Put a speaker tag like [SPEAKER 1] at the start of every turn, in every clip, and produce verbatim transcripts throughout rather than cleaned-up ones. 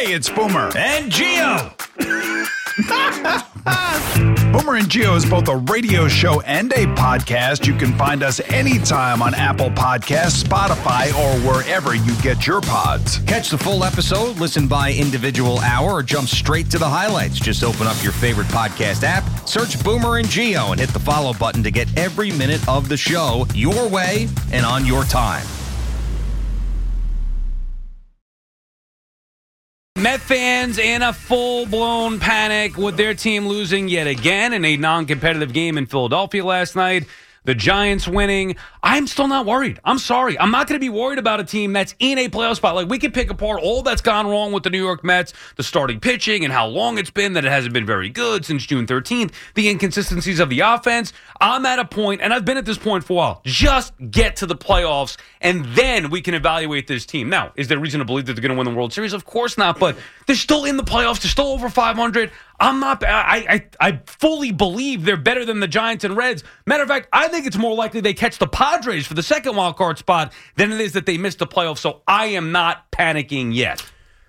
[SPEAKER 1] Hey, it's Boomer.
[SPEAKER 2] And Gio.
[SPEAKER 1] Boomer and Gio is both a radio show and a podcast. You can find us anytime on Apple Podcasts, Spotify, or wherever you get your pods.
[SPEAKER 2] Catch the full episode, listen by individual hour, or jump straight to the highlights. Just open up your favorite podcast app, search Boomer and Gio, and hit the follow button to get every minute of the show your way and on your time.
[SPEAKER 3] Met fans in a full-blown panic with their team losing yet again in a non-competitive game in Philadelphia last night. The Giants winning. I'm still not worried. I'm sorry. I'm not going to be worried about a team that's in a playoff spot. Like, we can pick apart all that's gone wrong with the New York Mets, the starting pitching and how long it's been that it hasn't been very good since June thirteenth, the inconsistencies of the offense. I'm at a point, and I've been at this point for a while, just get to the playoffs, and then we can evaluate this team. Now, is there reason to believe that they're going to win the World Series? Of course not, but they're still in the playoffs. They're still over five hundred. I'm not. I, I I fully believe they're better than the Giants and Reds. Matter of fact, I think it's more likely they catch the Padres for the second wild card spot than it is that they miss the playoffs. So I am not panicking yet.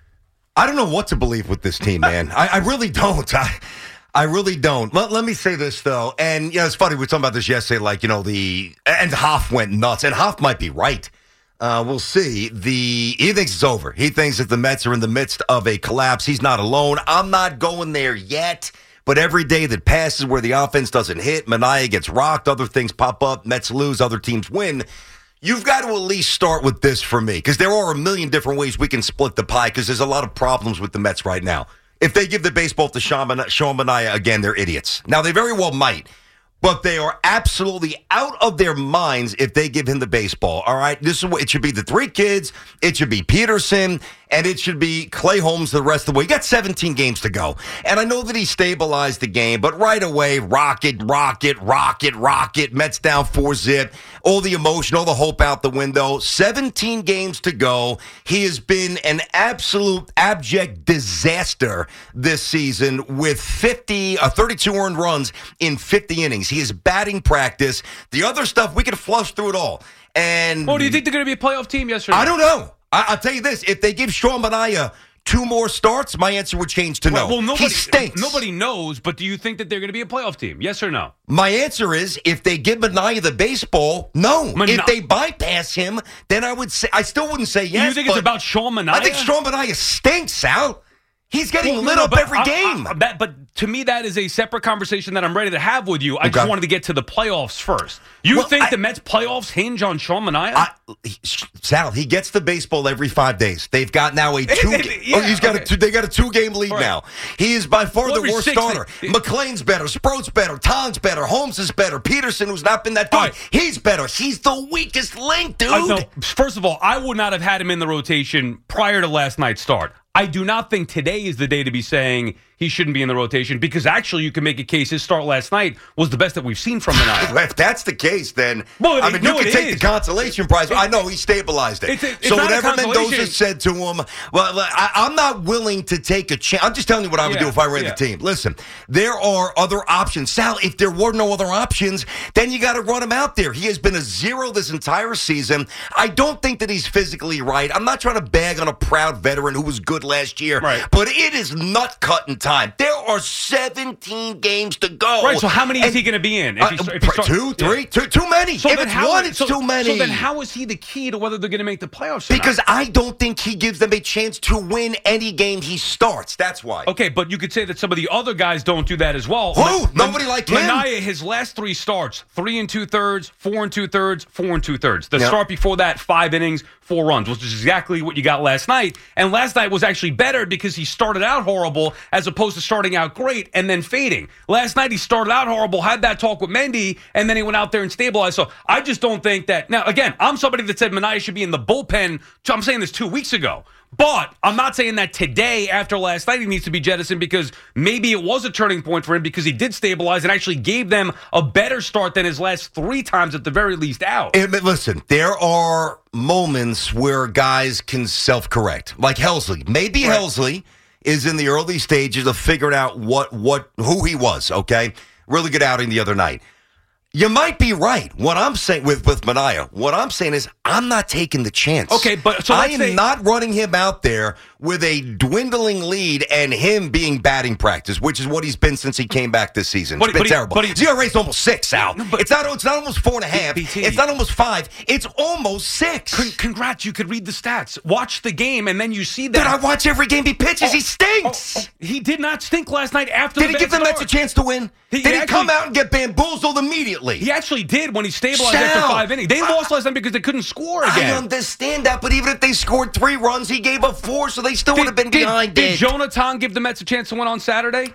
[SPEAKER 4] I don't know what to believe with this team, man. I, I really don't. I, I really don't. Let, let me say this, though. And, you know, it's funny. We were talking about this yesterday, like, you know, the – and Hoff went nuts. And Hoff might be right. Uh, we'll see. The He thinks it's over. He thinks that the Mets are in the midst of a collapse. He's not alone. I'm not going there yet. But every day that passes where the offense doesn't hit, Manaea gets rocked, other things pop up, Mets lose, other teams win. You've got to at least start with this for me, because there are a million different ways we can split the pie, because there's a lot of problems with the Mets right now. If they give the baseball to Sean Manaea again, they're idiots. Now, they very well might. But they are absolutely out of their minds if they give him the baseball. All right, this is what it should be: the three kids, it should be Peterson, and it should be Clay Holmes the rest of the way. You got seventeen games to go, and I know that he stabilized the game, but right away, rocket, rocket, rocket, rocket. Mets down four zip. All the emotion, all the hope out the window. seventeen games to go. He has been an absolute abject disaster this season with fifty, uh, thirty-two earned runs in fifty innings. He is batting practice. The other stuff, we can flush through it all. And
[SPEAKER 3] Oh, do you think they're going to be a playoff team? Yes or no?
[SPEAKER 4] I don't know. I, I'll tell you this. If they give Sean Manaea two more starts, my answer would change to
[SPEAKER 3] well,
[SPEAKER 4] no.
[SPEAKER 3] Well, nobody,
[SPEAKER 4] he stinks.
[SPEAKER 3] Nobody knows, but do you think that they're going to be a playoff team? Yes or no?
[SPEAKER 4] My answer is, if they give Manaea the baseball, no.
[SPEAKER 3] Mana-
[SPEAKER 4] if they bypass him, then I would say, I still wouldn't say yes.
[SPEAKER 3] You think it's about Sean Manaea?
[SPEAKER 4] I think Sean Manaea stinks, Sal. He's getting
[SPEAKER 3] Well,
[SPEAKER 4] lit
[SPEAKER 3] no,
[SPEAKER 4] up
[SPEAKER 3] but
[SPEAKER 4] every
[SPEAKER 3] I-
[SPEAKER 4] game.
[SPEAKER 3] I- I- that, but to me, that is a separate conversation that I'm ready to have with you. I
[SPEAKER 4] Okay.
[SPEAKER 3] just wanted to get to the playoffs first. You
[SPEAKER 4] Well,
[SPEAKER 3] think
[SPEAKER 4] I-
[SPEAKER 3] the Mets playoffs hinge on Sean Manaea?
[SPEAKER 4] I, he, Sal, he gets the baseball every five days. They've got now a two.
[SPEAKER 3] Yeah,
[SPEAKER 4] oh, he's got
[SPEAKER 3] okay.
[SPEAKER 4] a two, they got a two game lead
[SPEAKER 3] Right.
[SPEAKER 4] now. He is by far
[SPEAKER 3] Well,
[SPEAKER 4] the
[SPEAKER 3] every
[SPEAKER 4] worst
[SPEAKER 3] six,
[SPEAKER 4] starter.
[SPEAKER 3] they-
[SPEAKER 4] McLean's better. Sproat's better. Tong's better. Holmes is better. Peterson, who's not been that good,
[SPEAKER 3] Right.
[SPEAKER 4] he's better. He's the weakest link, dude.
[SPEAKER 3] Uh, no, first of all, I would not have had him in the rotation prior to last night's start. I do not think today is the day to be saying he shouldn't be in the rotation, because actually you can make a case his start last night was the best that we've seen from Manaea.
[SPEAKER 4] If that's the case, then
[SPEAKER 3] Well,
[SPEAKER 4] I mean,
[SPEAKER 3] no,
[SPEAKER 4] you can
[SPEAKER 3] it
[SPEAKER 4] take
[SPEAKER 3] is.
[SPEAKER 4] the consolation prize. I know he stabilized it.
[SPEAKER 3] It's a- it's
[SPEAKER 4] so
[SPEAKER 3] not a
[SPEAKER 4] whatever
[SPEAKER 3] consolation.
[SPEAKER 4] Mendoza said to him, well, I, I'm not willing to take a chance. I'm just telling you what I would
[SPEAKER 3] Yeah,
[SPEAKER 4] do if I ran
[SPEAKER 3] yeah.
[SPEAKER 4] the team. Listen, there are other options. Sal, if there were no other options, then you got to run him out there. He has been a zero this entire season. I don't think that he's physically right. I'm not trying to bag on a proud veteran who was good last year,
[SPEAKER 3] Right.
[SPEAKER 4] but it is nut cutting time. There are seventeen games to go.
[SPEAKER 3] Right, so how many is
[SPEAKER 4] And-
[SPEAKER 3] he going to be in? If he
[SPEAKER 4] uh,
[SPEAKER 3] start- if he start-
[SPEAKER 4] two,
[SPEAKER 3] Yeah.
[SPEAKER 4] three, too, too many.
[SPEAKER 3] So
[SPEAKER 4] if
[SPEAKER 3] then
[SPEAKER 4] it's
[SPEAKER 3] how
[SPEAKER 4] one,
[SPEAKER 3] is-
[SPEAKER 4] it's
[SPEAKER 3] so,
[SPEAKER 4] too many.
[SPEAKER 3] So then how is he the key to whether they're going to make the playoffs or
[SPEAKER 4] Because
[SPEAKER 3] not?
[SPEAKER 4] I don't think he gives them a chance to win any game he starts. That's why.
[SPEAKER 3] Okay, but you could say that some of the other guys don't do that as well.
[SPEAKER 4] Who?
[SPEAKER 3] Man-
[SPEAKER 4] Nobody like him?
[SPEAKER 3] Manaea, his last three starts, three and two thirds, four and two thirds, four and two thirds. The
[SPEAKER 4] Yep.
[SPEAKER 3] start before that, five innings, four runs, which is exactly what you got last night. And last night was actually better because he started out horrible as opposed to starting out great and then fading. Last night he started out horrible, had that talk with Mendy, and then he went out there and stabilized. So I just don't think that. Now, again, I'm somebody that said Manaea should be in the bullpen. I'm saying this two weeks ago. But I'm not saying that today, after last night, he needs to be jettisoned, because maybe it was a turning point for him because he did stabilize and actually gave them a better start than his last three times at the very least out.
[SPEAKER 4] And, but listen, there are moments where guys can self-correct, like Helsley. Maybe
[SPEAKER 3] Right.
[SPEAKER 4] Helsley is in the early stages of figuring out what, what who he was, okay? Really good outing the other night. You might be right. What I'm saying with, with Minaya, what I'm saying is I'm not taking the chance.
[SPEAKER 3] Okay, but so
[SPEAKER 4] I
[SPEAKER 3] let's
[SPEAKER 4] am
[SPEAKER 3] say-
[SPEAKER 4] not running him out there with a dwindling lead and him being batting practice, which is what he's been since he came back this season.
[SPEAKER 3] But-
[SPEAKER 4] It's been
[SPEAKER 3] but he-
[SPEAKER 4] terrible.
[SPEAKER 3] but he-
[SPEAKER 4] His E R A's almost six, Al.
[SPEAKER 3] No, but-
[SPEAKER 4] it's not. It's not almost four and a half.
[SPEAKER 3] B T.
[SPEAKER 4] It's not almost five. It's almost six.
[SPEAKER 3] Con- congrats, you could read the stats. Watch the game, and then you see that.
[SPEAKER 4] Dude, I watch every game he pitches.
[SPEAKER 3] Oh,
[SPEAKER 4] he stinks.
[SPEAKER 3] oh, oh, he did not stink last night after
[SPEAKER 4] Did
[SPEAKER 3] the
[SPEAKER 4] he give
[SPEAKER 3] bad
[SPEAKER 4] the Mets a
[SPEAKER 3] start.
[SPEAKER 4] chance to win?
[SPEAKER 3] He
[SPEAKER 4] Did he
[SPEAKER 3] actually-
[SPEAKER 4] come out and get bamboozled immediately?
[SPEAKER 3] He actually did when he stabilized
[SPEAKER 4] Sal,
[SPEAKER 3] after five innings. They lost last night because they couldn't score
[SPEAKER 4] I
[SPEAKER 3] again.
[SPEAKER 4] understand that, but even if they scored three runs, he gave up four, so they still would have been
[SPEAKER 3] did,
[SPEAKER 4] behind
[SPEAKER 3] did
[SPEAKER 4] it.
[SPEAKER 3] Jonathan give the Mets a chance to win on Saturday?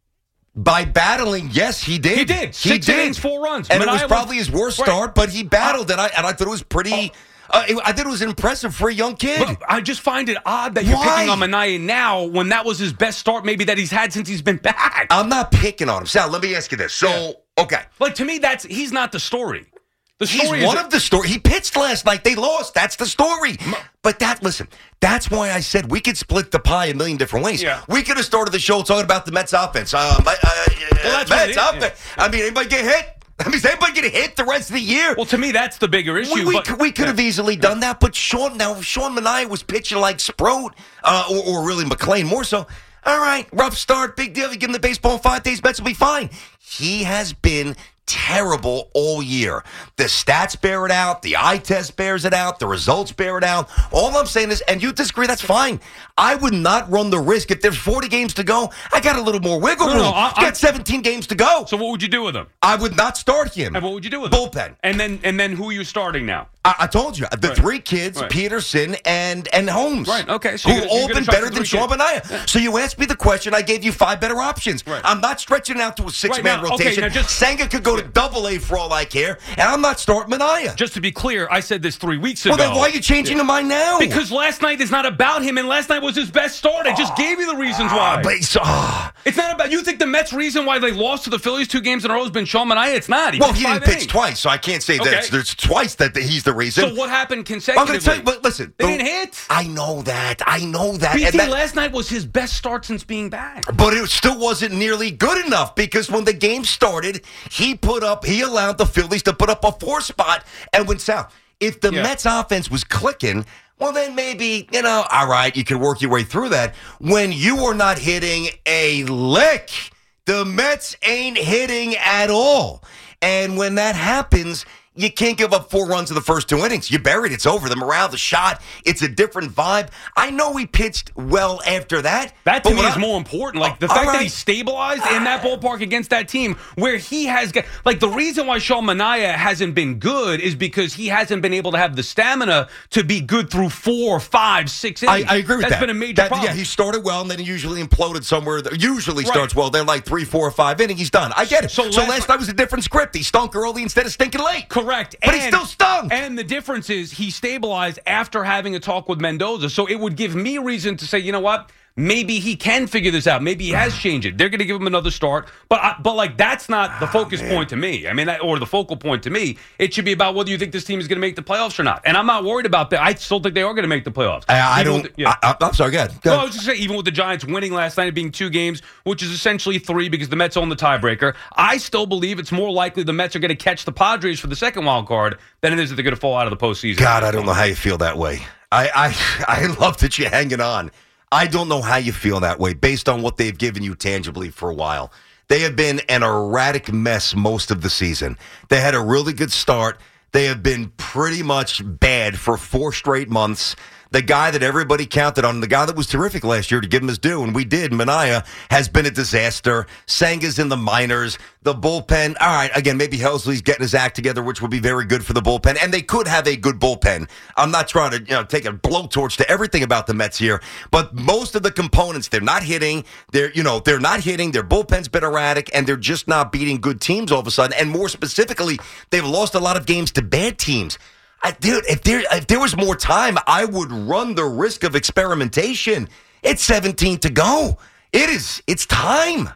[SPEAKER 4] By battling, yes, he did.
[SPEAKER 3] He did.
[SPEAKER 4] He
[SPEAKER 3] Six
[SPEAKER 4] did.
[SPEAKER 3] innings, four runs.
[SPEAKER 4] And it
[SPEAKER 3] Minaya
[SPEAKER 4] was probably
[SPEAKER 3] won-
[SPEAKER 4] his worst
[SPEAKER 3] Right.
[SPEAKER 4] start, but he battled, and I and I thought it was pretty. Uh, it- I thought it was impressive for a young kid.
[SPEAKER 3] But I just find it odd that you're
[SPEAKER 4] Why?
[SPEAKER 3] picking on Minaya now when that was his best start maybe that he's had since he's been back.
[SPEAKER 4] I'm not picking on him. Sal, let me ask you this. So, okay.
[SPEAKER 3] Like, to me, that's he's not the story. The
[SPEAKER 4] He's
[SPEAKER 3] story
[SPEAKER 4] one
[SPEAKER 3] is
[SPEAKER 4] of the story. He pitched last night. They lost. That's the story. But that, listen, that's why I said we could split the pie a million different ways.
[SPEAKER 3] Yeah.
[SPEAKER 4] We could have started the show talking about the Mets offense. Um, uh, uh,
[SPEAKER 3] that's what
[SPEAKER 4] Mets
[SPEAKER 3] it is,
[SPEAKER 4] offense.
[SPEAKER 3] yeah.
[SPEAKER 4] I mean, anybody get hit? I mean, is anybody get hit the rest of the year?
[SPEAKER 3] Well, to me, that's the bigger issue.
[SPEAKER 4] We, we,
[SPEAKER 3] but,
[SPEAKER 4] could- we could have easily done that, but Sean, now if Sean Minaya was pitching like Sproat, uh, or, or really McClain more so. All right, rough start, big deal. You give him the baseball in five days, Mets will be fine. He has been terrible all year. The stats bear it out. The eye test bears it out. The results bear it out. All I'm saying is, and you disagree, that's fine. I would not run the risk. If there's forty games to go, I got a little more wiggle
[SPEAKER 3] No,
[SPEAKER 4] room.
[SPEAKER 3] no, I-
[SPEAKER 4] You
[SPEAKER 3] I-
[SPEAKER 4] got seventeen games to go.
[SPEAKER 3] So what would you do with him?
[SPEAKER 4] I would not start him.
[SPEAKER 3] And what would you do with him?
[SPEAKER 4] Bullpen.
[SPEAKER 3] And then and then who are you starting now?
[SPEAKER 4] I, I told you the
[SPEAKER 3] Right.
[SPEAKER 4] three kids,
[SPEAKER 3] Right.
[SPEAKER 4] Peterson and and Holmes,
[SPEAKER 3] Right, okay, so
[SPEAKER 4] who
[SPEAKER 3] you're gonna-
[SPEAKER 4] all
[SPEAKER 3] you're gonna
[SPEAKER 4] been
[SPEAKER 3] try
[SPEAKER 4] better
[SPEAKER 3] for
[SPEAKER 4] than
[SPEAKER 3] three
[SPEAKER 4] Sean
[SPEAKER 3] kids.
[SPEAKER 4] Minaya. So you asked me the question, I gave you five better options.
[SPEAKER 3] Right.
[SPEAKER 4] I'm not stretching out to a six man
[SPEAKER 3] Right, now, okay,
[SPEAKER 4] rotation.
[SPEAKER 3] now just-
[SPEAKER 4] Senga could go to double A for all I care, and I'm not starting Minaya.
[SPEAKER 3] Just to be clear, I said this three weeks ago.
[SPEAKER 4] Well, then why are you changing your mind now?
[SPEAKER 3] Because last night is not about him, and last night was his best start. I just gave you the reasons why.
[SPEAKER 4] Ah, but he's, ah.
[SPEAKER 3] It's not about. You think the Mets' reason why they lost to the Phillies two games in a row has been Sean Minaya? It's not. He
[SPEAKER 4] well,
[SPEAKER 3] pitched
[SPEAKER 4] he
[SPEAKER 3] five
[SPEAKER 4] didn't pitch
[SPEAKER 3] innings.
[SPEAKER 4] twice, so I can't say
[SPEAKER 3] Okay.
[SPEAKER 4] that there's twice that the, he's the reason.
[SPEAKER 3] So what happened
[SPEAKER 4] I'm
[SPEAKER 3] consecutively?
[SPEAKER 4] going to tell you, but listen.
[SPEAKER 3] They
[SPEAKER 4] the-
[SPEAKER 3] didn't hit.
[SPEAKER 4] I know that. I know that.
[SPEAKER 3] B
[SPEAKER 4] and
[SPEAKER 3] T
[SPEAKER 4] that-
[SPEAKER 3] last night was his best start since being back.
[SPEAKER 4] But it still wasn't nearly good enough because when the game started, he put up, he allowed the Phillies to put up a four spot and went south. If the
[SPEAKER 3] Yeah.
[SPEAKER 4] Mets offense was clicking, well, then maybe, you know, all right, you can work your way through that. When you are not hitting a lick, the Mets ain't hitting at all. And when that happens, you can't give up four runs in the first two innings. You buried, it's over. The morale, the shot, it's a different vibe. I know he pitched well after that.
[SPEAKER 3] That to
[SPEAKER 4] but
[SPEAKER 3] me
[SPEAKER 4] what
[SPEAKER 3] is
[SPEAKER 4] I-
[SPEAKER 3] more important. Like the
[SPEAKER 4] All
[SPEAKER 3] fact that
[SPEAKER 4] right.
[SPEAKER 3] he stabilized in that ballpark against that team where he has got like the reason why Sean Minaya hasn't been good is because he hasn't been able to have the stamina to be good through four, five, six
[SPEAKER 4] I,
[SPEAKER 3] innings.
[SPEAKER 4] I agree with
[SPEAKER 3] That's
[SPEAKER 4] that.
[SPEAKER 3] been a major
[SPEAKER 4] That-
[SPEAKER 3] problem.
[SPEAKER 4] Yeah, he started well and then he usually imploded somewhere. That usually
[SPEAKER 3] Right.
[SPEAKER 4] starts well. Then like three, four, or five innings, he's done. I get it.
[SPEAKER 3] So
[SPEAKER 4] So,
[SPEAKER 3] last-
[SPEAKER 4] last night was a different script. He stunk early instead of stinking late.
[SPEAKER 3] Correct.
[SPEAKER 4] But
[SPEAKER 3] and,
[SPEAKER 4] he still stunk.
[SPEAKER 3] And the difference is he stabilized after having a talk with Mendoza. So it would give me reason to say, you know what? Maybe he can figure this out. Maybe he has changed it. They're going to give him another start. But, I, but like, that's not the focus point to me. I mean, that, or the focal point to me. It should be about whether you think this team is going to make the playoffs or not. And I'm not worried about that. I still think they are going to make the playoffs.
[SPEAKER 4] I, I
[SPEAKER 3] Even
[SPEAKER 4] don't.
[SPEAKER 3] with the- yeah.
[SPEAKER 4] I, I'm sorry. Go ahead. Go
[SPEAKER 3] No, I
[SPEAKER 4] ahead.
[SPEAKER 3] was just saying, even with the Giants winning last night, it being two games, which is essentially three because the Mets own the tiebreaker, I still believe it's more likely the Mets are going to catch the Padres for the second wild card than it is that they're going to fall out of the postseason.
[SPEAKER 4] God, I don't know how you feel that way. I, I, I love that you're hanging on. I don't know how you feel that way based on what they've given you tangibly for a while. They have been an erratic mess most of the season. They had a really good start. They have been pretty much bad for four straight months. The guy that everybody counted on, the guy that was terrific last year to give him his due, and we did, Minaya, has been a disaster. Senga's in the minors. The bullpen, all right, again, maybe Helsley's getting his act together, which would be very good for the bullpen, and they could have a good bullpen. I'm not trying to you know take a blowtorch to everything about the Mets here, but most of the components, they're not hitting. They're you know they're not hitting. Their bullpen's been erratic, and they're just not beating good teams all of a sudden. And more specifically, they've lost a lot of games to bad teams. I, dude, if there if there was more time, I would run the risk of experimentation. It's seventeen to go. It is. It's time.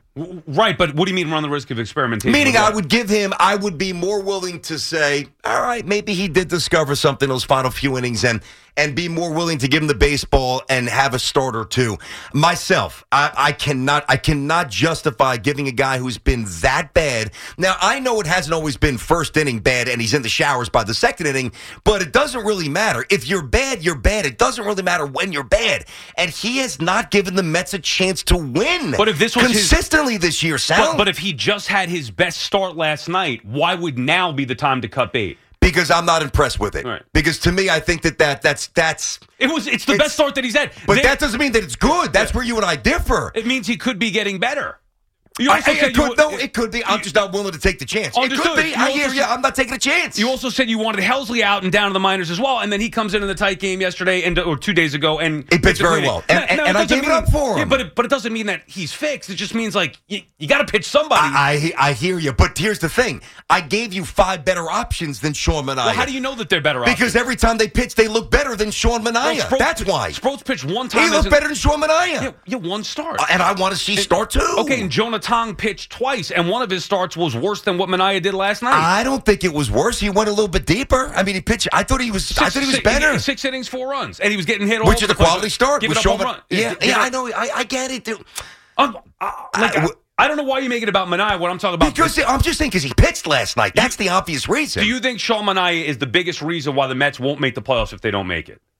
[SPEAKER 3] Right, but what do you mean run the risk of experimentation?
[SPEAKER 4] Meaning I would give him, I would be more willing to say, all right, maybe he did discover something those final few innings and and be more willing to give him the baseball and have a start or two. Myself, I, I cannot I cannot justify giving a guy who's been that bad. Now, I know it hasn't always been first inning bad and he's in the showers by the second inning, but it doesn't really matter. If you're bad, you're bad. It doesn't really matter when you're bad. And he has not given the Mets a chance to win.
[SPEAKER 3] But if this was
[SPEAKER 4] consistently
[SPEAKER 3] his,
[SPEAKER 4] this year, Sal.
[SPEAKER 3] But, but if he just had his best start last night, why would now be the time to cut bait?
[SPEAKER 4] Because I'm not impressed with it.
[SPEAKER 3] Right.
[SPEAKER 4] Because to me, I think that, that that's that's
[SPEAKER 3] it was it's the it's, best start that he's had.
[SPEAKER 4] But
[SPEAKER 3] they,
[SPEAKER 4] that doesn't mean that it's good. That's yeah. where you and I differ.
[SPEAKER 3] It means he could be getting better.
[SPEAKER 4] You also I, it could, you, no, it could be. I'm you, just not willing to take the chance.
[SPEAKER 3] Understood.
[SPEAKER 4] It could be.
[SPEAKER 3] You
[SPEAKER 4] I hear
[SPEAKER 3] said,
[SPEAKER 4] you. I'm not taking a chance.
[SPEAKER 3] You also said you wanted Helsley out and down to the minors as well, and then he comes in in the tight game yesterday and or two days ago and
[SPEAKER 4] he pitched very well, and, and,
[SPEAKER 3] no,
[SPEAKER 4] and I gave
[SPEAKER 3] mean,
[SPEAKER 4] it up for him.
[SPEAKER 3] Yeah, but it, but it doesn't mean that he's fixed. It just means like you, you got to pitch somebody.
[SPEAKER 4] I, I I hear you, but here's the thing: I gave you five better options than Sean Manaea.
[SPEAKER 3] Well, how do you know that they're better options?
[SPEAKER 4] Because every time they pitch, they look better than Sean Manaea. Well, Sproats,
[SPEAKER 3] That's
[SPEAKER 4] why.
[SPEAKER 3] Sproats pitched one time.
[SPEAKER 4] He looked better than Sean Manaea.
[SPEAKER 3] Yeah, yeah, one start.
[SPEAKER 4] Uh, and I want to see start two.
[SPEAKER 3] Okay, and Jonah Tong pitched twice, and one of his starts was worse than what Manaea did last night.
[SPEAKER 4] I don't think it was worse. He went a little bit deeper. I mean, he pitched. I thought he was. Six, I thought he was
[SPEAKER 3] six,
[SPEAKER 4] better.
[SPEAKER 3] Six innings, four runs, and he was getting hit all
[SPEAKER 4] Which is the quality start.
[SPEAKER 3] Give it up
[SPEAKER 4] Sean
[SPEAKER 3] home run.
[SPEAKER 4] Yeah,
[SPEAKER 3] Give
[SPEAKER 4] yeah,
[SPEAKER 3] it
[SPEAKER 4] I know. I, I get it, dude.
[SPEAKER 3] Um, uh, like, I, I don't know why you make it about Manaea. What I'm talking about
[SPEAKER 4] because this, I'm just saying because he pitched last night. That's you, the obvious reason.
[SPEAKER 3] Do you think Sean Manaea is the biggest reason why the Mets won't make the playoffs if they don't make it?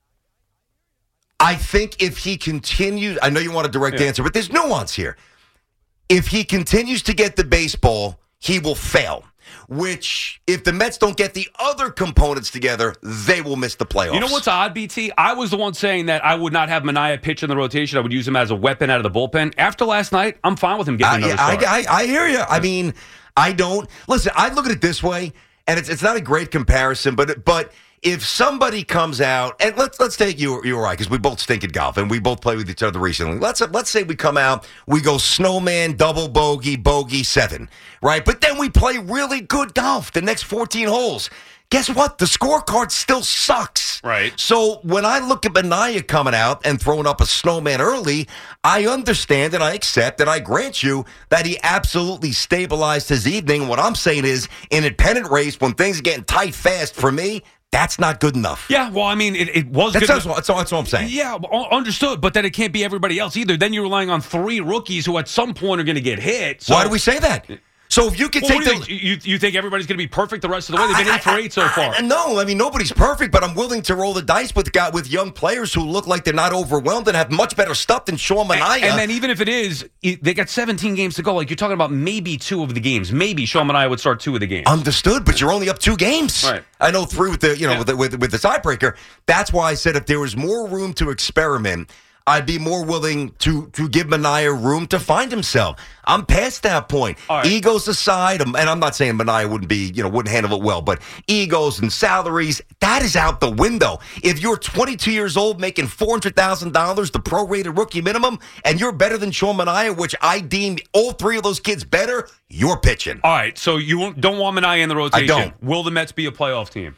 [SPEAKER 4] I think if he continues, I know you want a direct
[SPEAKER 3] yeah.
[SPEAKER 4] answer, but there's nuance here. If he continues to get the baseball, he will fail. Which, if the Mets don't get the other components together, they will miss the playoffs.
[SPEAKER 3] You know what's odd, B T? I was the one saying that I would not have Manaea pitch in the rotation. I would use him as a weapon out of the bullpen. After last night, I'm fine with him getting another
[SPEAKER 4] I,
[SPEAKER 3] start.
[SPEAKER 4] I, I, I hear you. I mean, I don't. Listen, I look at it this way, and it's it's not a great comparison, but but if somebody comes out, and let's let's take you you or I, because we both stink at golf, and we both play with each other recently. Let's let's say we come out, we go snowman, double bogey, bogey, seven, right? But then we play really good golf the next fourteen holes. Guess what? The scorecard still sucks.
[SPEAKER 3] Right.
[SPEAKER 4] So when I look at Manaea coming out and throwing up a snowman early, I understand and I accept and I grant you that he absolutely stabilized his evening. What I'm saying is, in a pennant race, when things are getting tight fast for me, that's not good enough.
[SPEAKER 3] Yeah, well, I mean, it, it was
[SPEAKER 4] that's,
[SPEAKER 3] good.
[SPEAKER 4] That's, that's, all, that's all I'm saying.
[SPEAKER 3] Yeah, understood, but then it can't be everybody else either. Then you're relying on three rookies who at some point are going to get hit. So.
[SPEAKER 4] Why do we say that? So if you could
[SPEAKER 3] well,
[SPEAKER 4] take
[SPEAKER 3] you
[SPEAKER 4] the...
[SPEAKER 3] Think? You, you think everybody's going to be perfect the rest of the way? They've been I, eight for eight so far.
[SPEAKER 4] I, no, I mean, nobody's perfect, but I'm willing to roll the dice with guy, with young players who look like they're not overwhelmed and have much better stuff than Sean Manaea.
[SPEAKER 3] And, and then even if it is, they got seventeen games to go. Like, you're talking about maybe two of the games. Maybe Sean Manaea would start two of the games.
[SPEAKER 4] Understood, but you're only up two games.
[SPEAKER 3] Right.
[SPEAKER 4] I know three with the, you know,
[SPEAKER 3] yeah.
[SPEAKER 4] with, the, with, with the tiebreaker. That's why I said if there was more room to experiment, I'd be more willing to to give Manaea room to find himself. I'm past that point.
[SPEAKER 3] Right.
[SPEAKER 4] Egos aside, and I'm not saying Manaea wouldn't be, you know, wouldn't handle it well, but egos and salaries, that is out the window. If you're twenty-two years old making four hundred thousand dollars, the prorated rookie minimum, and you're better than Sean Manaea, which I deem all three of those kids better, you're pitching.
[SPEAKER 3] All right, so you don't want Manaea in the rotation.
[SPEAKER 4] I don't.
[SPEAKER 3] Will the Mets be a playoff team?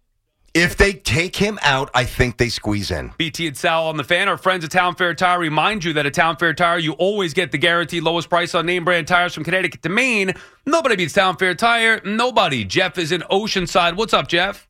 [SPEAKER 4] If they take him out, I think they squeeze in.
[SPEAKER 3] B T and Sal on the Fan. Our friends at Town Fair Tire remind you that at Town Fair Tire, you always get the guaranteed lowest price on name brand tires from Connecticut to Maine. Nobody beats Town Fair Tire. Nobody. Jeff is in Oceanside. What's up, Jeff?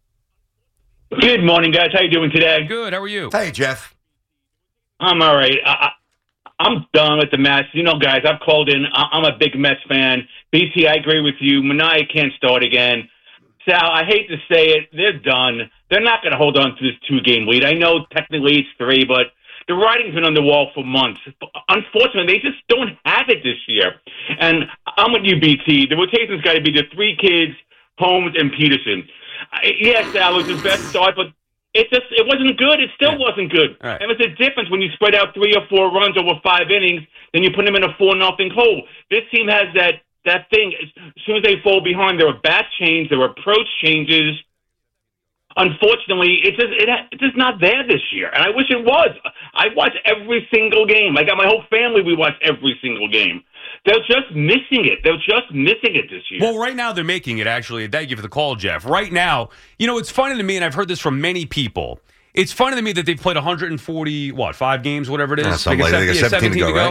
[SPEAKER 5] Good morning, guys. How you doing today?
[SPEAKER 3] Good. How are you?
[SPEAKER 4] Hey, Jeff.
[SPEAKER 5] I'm all right. I, I'm done with the Mets. You know, guys, I've called in. I'm a big Mets fan. B T, I agree with you. Manaea can't start again. Sal, I hate to say it, they're done. They're not going to hold on to this two-game lead. I know technically it's three, but the writing's been on the wall for months. Unfortunately, they just don't have it this year. And I'm with you, B T. The rotation's got to be the three kids, Holmes and Peterson. Yes, Sal, it was his best start, but it just it wasn't good. It still yeah. wasn't good.
[SPEAKER 3] Right.
[SPEAKER 5] And it's a difference when you spread out three or four runs over five innings, then you put them in a four nothing hole. This team has that That thing, as soon as they fall behind, there are bat change, there are approach changes. Unfortunately, it's just, it, it's just not there this year, and I wish it was. I watch every single game. I got my whole family, we watch every single game. They're just missing it. They're just missing it this year.
[SPEAKER 3] Well, right now they're making it, actually. Thank you for the call, Jeff. Right now, you know, it's funny to me, and I've heard this from many people. It's funny to me that they've played one hundred forty, what, five games, whatever it is?
[SPEAKER 4] Yeah, something like that.
[SPEAKER 3] Yeah,
[SPEAKER 4] seventeen, seventeen to go,
[SPEAKER 3] to go.
[SPEAKER 4] right?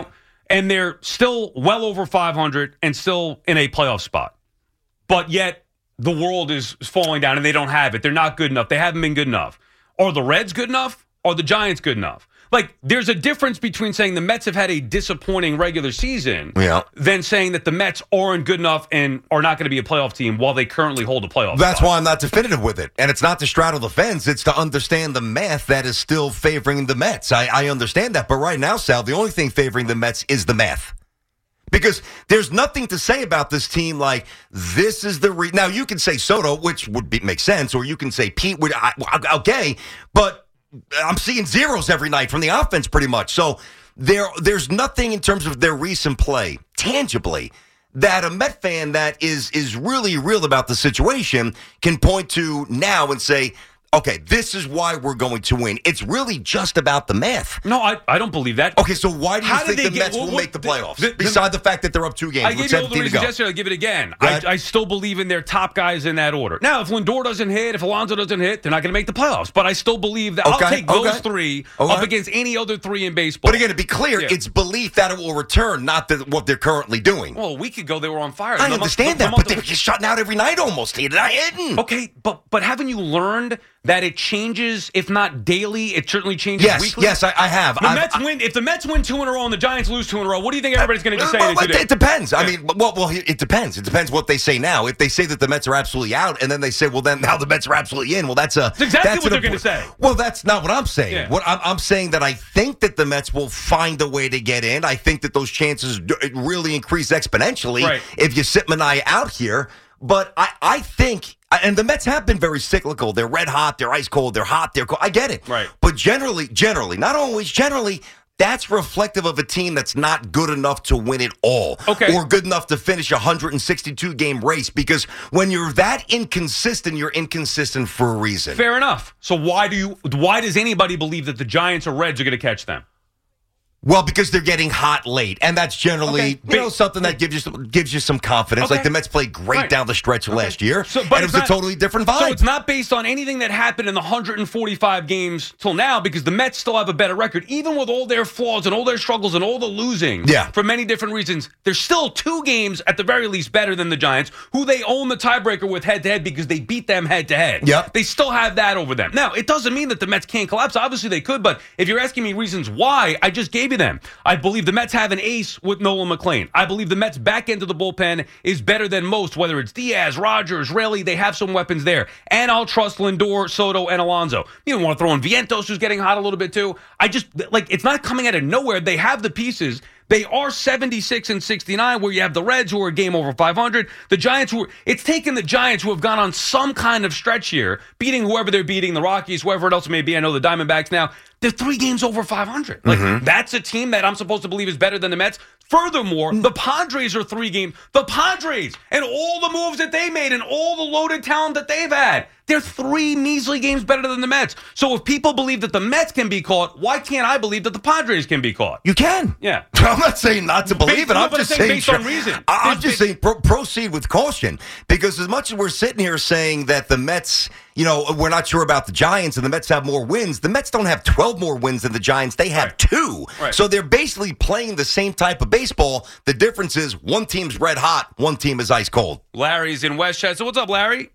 [SPEAKER 3] and they're still well over five hundred and still in a playoff spot. But yet the world is falling down and they don't have it. They're not good enough. They haven't been good enough. Are the Reds good enough? Are the Giants good enough? Like, there's a difference between saying the Mets have had a disappointing regular season
[SPEAKER 4] yeah.
[SPEAKER 3] than saying that the Mets aren't good enough and are not going to be a playoff team while they currently hold a playoff
[SPEAKER 4] That's
[SPEAKER 3] spot.
[SPEAKER 4] why I'm not definitive with it. And it's not to straddle the fence. It's to understand the math that is still favoring the Mets. I, I understand that. But right now, Sal, the only thing favoring the Mets is the math. Because there's nothing to say about this team like, this is the re- – now, you can say Soto, which would be, make sense, or you can say Pete would I, – okay, but – I'm seeing zeros every night from the offense pretty much. So there, there's nothing in terms of their recent play, tangibly, that a Met fan that is is really real about the situation can point to now and say, okay, this is why we're going to win. It's really just about the math.
[SPEAKER 3] No, I, I don't believe that.
[SPEAKER 4] Okay, so why do you
[SPEAKER 3] How
[SPEAKER 4] think
[SPEAKER 3] did
[SPEAKER 4] the
[SPEAKER 3] they
[SPEAKER 4] Mets
[SPEAKER 3] get,
[SPEAKER 4] will
[SPEAKER 3] well,
[SPEAKER 4] make the playoffs?
[SPEAKER 3] The, the,
[SPEAKER 4] Beside the fact that they're up two games
[SPEAKER 3] I
[SPEAKER 4] with
[SPEAKER 3] gave you all the
[SPEAKER 4] seventeen to
[SPEAKER 3] reasons
[SPEAKER 4] go.
[SPEAKER 3] yesterday. I'll give it again.
[SPEAKER 4] Right.
[SPEAKER 3] I, I still believe in their top guys in that order. Now, if Lindor doesn't hit, if Alonso doesn't hit, they're not going to make the playoffs. But I still believe that
[SPEAKER 4] Okay,
[SPEAKER 3] I'll take those
[SPEAKER 4] okay.
[SPEAKER 3] three
[SPEAKER 4] Okay.
[SPEAKER 3] up against any other three in baseball.
[SPEAKER 4] But again, to be clear,
[SPEAKER 3] Yeah.
[SPEAKER 4] it's belief that it will return, not that what they're currently doing.
[SPEAKER 3] Well, a week ago they were on fire.
[SPEAKER 4] I
[SPEAKER 3] The
[SPEAKER 4] understand
[SPEAKER 3] month- the
[SPEAKER 4] that,
[SPEAKER 3] month
[SPEAKER 4] but they're
[SPEAKER 3] of-
[SPEAKER 4] just shutting out every night almost. They're not hitting.
[SPEAKER 3] Okay, but but haven't you learned that it changes, if not daily, it certainly changes
[SPEAKER 4] Yes,
[SPEAKER 3] weekly?
[SPEAKER 4] yes, I, I have.
[SPEAKER 3] The
[SPEAKER 4] I've-
[SPEAKER 3] Mets
[SPEAKER 4] I-
[SPEAKER 3] win. If the Mets win two in a row and the Giants lose two in a row, what do you think everybody's going to just say?
[SPEAKER 4] Well,
[SPEAKER 3] they
[SPEAKER 4] it,
[SPEAKER 3] do?
[SPEAKER 4] it depends. I mean, well, well, it depends. It depends what they say now. If they say that the Mets are absolutely out, and then they say, well, then now the Mets are absolutely in. Well, that's a
[SPEAKER 3] That's exactly
[SPEAKER 4] that's
[SPEAKER 3] what
[SPEAKER 4] an
[SPEAKER 3] they're gonna
[SPEAKER 4] impor-
[SPEAKER 3] say.
[SPEAKER 4] Well, that's not what I'm saying.
[SPEAKER 3] Yeah.
[SPEAKER 4] What I'm, I'm saying that I think that the Mets will find a way to get in. I think that those chances d- really increase exponentially
[SPEAKER 3] Right.
[SPEAKER 4] if you sit Manaea out here. But I, I think, and the Mets have been very cyclical. They're red hot, they're ice cold, they're hot, they're cold. I get it.
[SPEAKER 3] Right.
[SPEAKER 4] But generally, generally, not always, generally, that's reflective of a team that's not good enough to win it all.
[SPEAKER 3] Okay.
[SPEAKER 4] Or good enough to finish a one hundred sixty-two game race. Because when you're that inconsistent, you're inconsistent for a reason.
[SPEAKER 3] Fair enough. So why do you? Why does anybody believe that the Giants or Reds are going to catch them?
[SPEAKER 4] Well, because they're getting hot late, and that's generally
[SPEAKER 3] Okay.
[SPEAKER 4] you know something that gives you some, gives you some confidence.
[SPEAKER 3] Okay.
[SPEAKER 4] Like the Mets played great
[SPEAKER 3] Right.
[SPEAKER 4] down the stretch last year,
[SPEAKER 3] So,
[SPEAKER 4] and
[SPEAKER 3] but
[SPEAKER 4] it
[SPEAKER 3] it's
[SPEAKER 4] was
[SPEAKER 3] not-
[SPEAKER 4] a totally different vibe.
[SPEAKER 3] So it's not based on anything that happened in the one hundred forty-five games till now, because the Mets still have a better record, even with all their flaws and all their struggles and all the losing.
[SPEAKER 4] Yeah.
[SPEAKER 3] For many different reasons, they're still two games at the very least better than the Giants, who they own the tiebreaker with head to head because they beat them head to head.
[SPEAKER 4] Yep.
[SPEAKER 3] They still have that over them. Now, it doesn't mean that the Mets can't collapse. Obviously, they could, but if you're asking me reasons why, I just gave you them. I believe the Mets have an ace with Nolan McLean. I believe the Mets' back end of the bullpen is better than most, whether it's Diaz, Rogers, Raley. They have some weapons there. And I'll trust Lindor, Soto, and Alonso. You don't want to throw in Vientos, who's getting hot a little bit too. I just, like, it's not coming out of nowhere. They have the pieces. They are seventy-six and sixty-nine, where you have the Reds, who are a game over five hundred. The Giants, who are, it's taken the Giants, who have gone on some kind of stretch here, beating whoever they're beating, the Rockies, whoever else it may be. I know the Diamondbacks now. They're three games over five hundred. Like,
[SPEAKER 4] Mm-hmm.
[SPEAKER 3] that's a team that I'm supposed to believe is better than the Mets. Furthermore, the Padres are three games. The Padres and all the moves that they made and all the loaded talent that they've had, they're three measly games better than the Mets. So if people believe that the Mets can be caught, why can't I believe that the Padres can be caught?
[SPEAKER 4] You can.
[SPEAKER 3] Yeah.
[SPEAKER 4] I'm not saying not to believe
[SPEAKER 3] Based-
[SPEAKER 4] it. I'm
[SPEAKER 3] but I'm
[SPEAKER 4] just
[SPEAKER 3] saying
[SPEAKER 4] saying,
[SPEAKER 3] based on reason.
[SPEAKER 4] I- I'm
[SPEAKER 3] There's
[SPEAKER 4] just
[SPEAKER 3] been-
[SPEAKER 4] saying pro- proceed with caution, because as much as we're sitting here saying that the Mets, you know, we're not sure about the Giants and the Mets have more wins, the Mets don't have twelve more wins than the Giants. They have
[SPEAKER 3] Right.
[SPEAKER 4] two.
[SPEAKER 3] Right.
[SPEAKER 4] So they're basically playing the same type of baseball. The difference is one team's red hot, one team is ice cold.
[SPEAKER 3] Larry's in Westchester. What's up, Larry?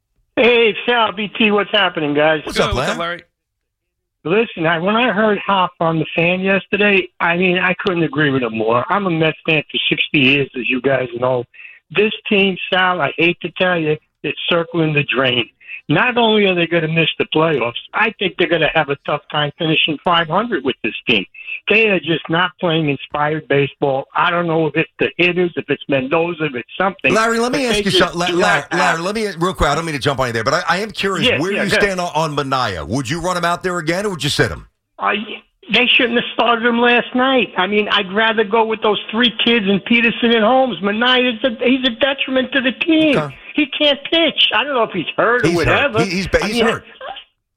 [SPEAKER 6] Hey, Sal, B T, what's happening, guys?
[SPEAKER 4] What's
[SPEAKER 3] Good.
[SPEAKER 4] up,
[SPEAKER 3] What's
[SPEAKER 4] Larry?
[SPEAKER 3] up, Larry?
[SPEAKER 6] Listen, I, when I heard Hop on the fan yesterday, I mean, I couldn't agree with him more. I'm a Mets fan for sixty years, as you guys know. This team, Sal, I hate to tell you, it's circling the drain. Not only are they going to miss the playoffs, I think they're going to have a tough time finishing five hundred with this team. They are just not playing inspired baseball. I don't know if it's the hitters, if it's Mendoza, if it's something.
[SPEAKER 4] Larry, let me
[SPEAKER 6] but
[SPEAKER 4] ask
[SPEAKER 6] they
[SPEAKER 4] you
[SPEAKER 6] just
[SPEAKER 4] something. La-
[SPEAKER 6] do
[SPEAKER 4] Larry,
[SPEAKER 6] not
[SPEAKER 4] Larry,
[SPEAKER 6] have-
[SPEAKER 4] let me, real quick, I don't mean to jump on you there, but I, I am curious
[SPEAKER 6] Yeah,
[SPEAKER 4] where
[SPEAKER 6] yeah,
[SPEAKER 4] you
[SPEAKER 6] go
[SPEAKER 4] stand on, on Manaea. Would you run him out there again, or would you sit him?
[SPEAKER 6] Uh, they shouldn't have started him last night. I mean, I'd rather go with those three kids and Peterson and Holmes. Manaea is a, he's a detriment to the team.
[SPEAKER 4] Okay.
[SPEAKER 6] He can't pitch. I don't know if he's hurt or
[SPEAKER 4] He's
[SPEAKER 6] whatever.
[SPEAKER 4] hurt. He- he's ba-
[SPEAKER 6] I
[SPEAKER 4] he's
[SPEAKER 6] mean,
[SPEAKER 4] hurt.